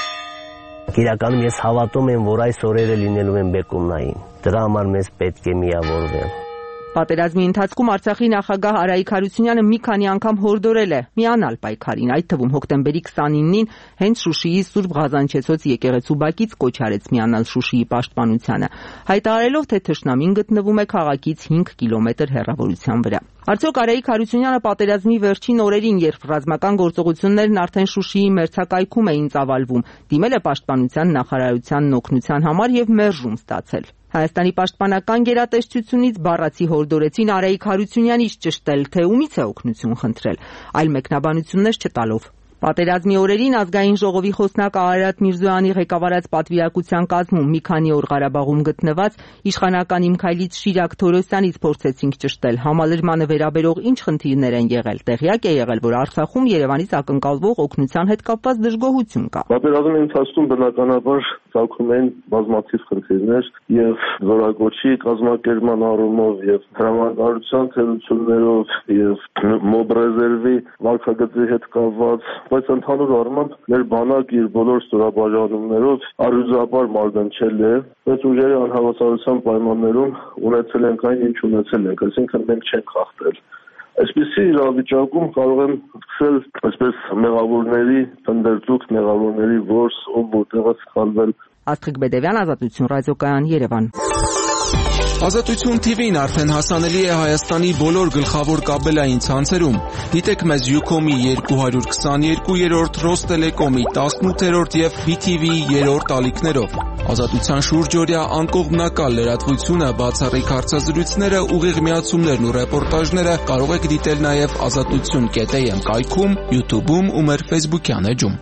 Իրականում ես հավատում եմ, որ այս օրերը լինելու են բեկումնային։ Դրա համար մեզ պետք է միավորվել։ Պատերազմի ընթացքում Արցախի նախագահ Արայիկ Հարությունյանը մի քանի անգամ հորդորել է միանալ պայքարին, այդ թվում հոկտեմբերի քսանինին հենց Շուշիի Սուրբ Ղազանչեցոց եկեղեցու բակից կոչ արեց միանալ Շուշիի պաշտպանությանը, հայտարարելով, թե թշնամին գտնվում է քաղաքից հինգ կիլոմետր հեռավորության վրա։ Արդյոք Արայիկ Հարությունյանը պատերազմի վերջին օրերին, երբ ռազմական գործողություններն արդեն Շուշիի մերձակայքում էին ծավալվում, դիմել է պաշտպանության նախարարությանն օգնության համար եւ մերժում ստացել։ Հայաստանի պաշտպանական գերատեսչությունից բառացի հորդորեցին Արայիկ Հարությունյանից ճշտել, թե ումից է օգնություն խնդրել, այլ մեկնաբանություններ չտալով։ Պատերազմի օրերին ազգային ժողովի խոսնակ Արարատ Միրզոյանի ղեկավարած պատվիրակության կազմում մի քանի օր Ղարաբաղում գտնված իշխանական իմ քայլից Շիրակ Թորոսյանից փորձեցինք ճշտել համալրմանը վերաբերող ինչ խնդիրներ են եղել։ Տեղյակ է եղել, որ Արցախում Երևանից ակնկալվող օգնության հետ կապված դժգոհություն կա։ Պատերազմի ընթացքում բնականաբար ցակում են բազմաթիվ խնդիրներ եւ զորակոչի կազմակերպման առումով եւ հրամանատարության թերություններով եւ մոբ ռեզերվի վարկագծի հետ կապված, բայց ընդհանուր առմամբ մեր բանակը իր բոլոր ստորաբաժանումներով առյուծաբար մարզանչել է, բայց ուժերի անհավասարության պայմաններում ունեցել ենք այն, ինչ ունեցել ենք, այսինքն մենք չենք խախտել։ Այսպիսի իրավիճակում կարող եմ սկսել այսպես մեղավորների տնտերցուկ, մեղավորների որս, ով որտեղը սխալվել։ Աստղիկ Բեդևյան, Ազատություն ռադիոկայան, Երևան։ Ազատություն թիվին արդեն հասանելի է Հայաստանի բոլոր գլխավոր կաբելային ցանցերում։ Դիտեք մեզ Յուքոմի երկու հարյուր քսաներկու, Ռոստելեկոմի տասնութերորդ եւ բի թի վիի երրորդ ալիքներով։ Ազատության շուրջօրյա անկողմնակալ լրատվությունը, բացառիկ հարցազրույցները, ուղիղ միացումներն ու ռեպորտաժները կարող եք դիտել նաեւ ազատություն կետ էյ էմ կայքում, YouTube-ում ու մեր Facebook-յան էջում։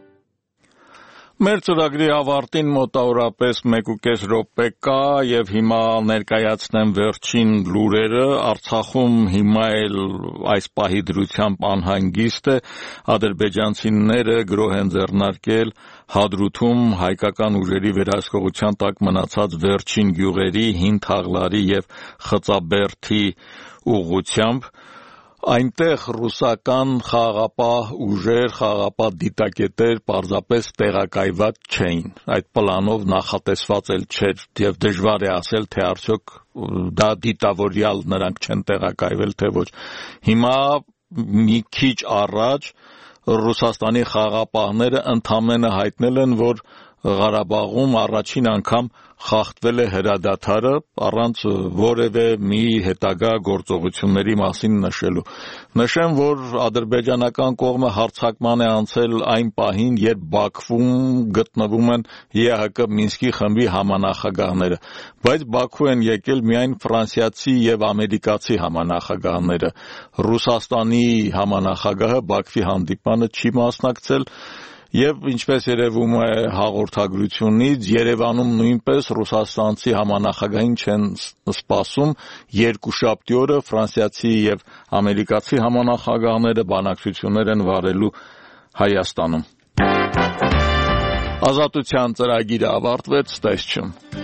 Մեր ծրագրի ավարտին մոտավորապես մեկուկես րոպե կա եւ հիմա ներկայացնեմ վերջին լուրերը։ Արցախում հիմա էլ այս պահի դրությամբ անհանգիստ է, ադրբեջանցիները գրոհ են ձեռնարկել Հադրութում հայկական ուժերի վերահսկողության տակ մնացած վերջին գյուղերի Հին Թաղլարի եւ Խծաբերդի ուղղությամբ։ Այնտեղ ռուսական խաղաղապահ ուժեր, խաղաղապահ դիտակետեր պարզապես տեղակայված չէին։ Այդ պլանով նախատեսված էլ չէր եւ դժվար է ասել, թե արդյոք դա դիտավորյալ նրանք չեն տեղակայվել, թե ոչ։ Հիմա մի քիչ առաջ Ռուսաստանի խաղաղապահները ընդամենը հայտնել են, որ Ղարաբաղում առաջին անգամ խախտվել է հրադադարը առանց որևէ մի հետագա գործողությունների մասին նշելու։ Նշեմ, որ ադրբեջանական կողմը հարձակման է անցել այն պահին, երբ Բաքվում գտնվում են ԵԱՀԿ Մինսկի խմբի համանախագահները, բայց Բաքու են եկել միայն ֆրանսիացի եւ ամերիկացի համանախագահները։ Ռուսաստանի համանախագահը Բաքվի հանդիպմանը չի մասնակցել։ Եվ ինչպես երևում է հաղորդագրությունից, Երևանում նույնպես ռուսաստանցի համանախագահին չեն սպասում։ Երկուշաբթի օրը ֆրանսիացի եւ ամերիկացի համանախագահները բանակցություններ են վարելու Հայաստանում։ Ազատության ծրագիրը ավարտվեց, տեսչում։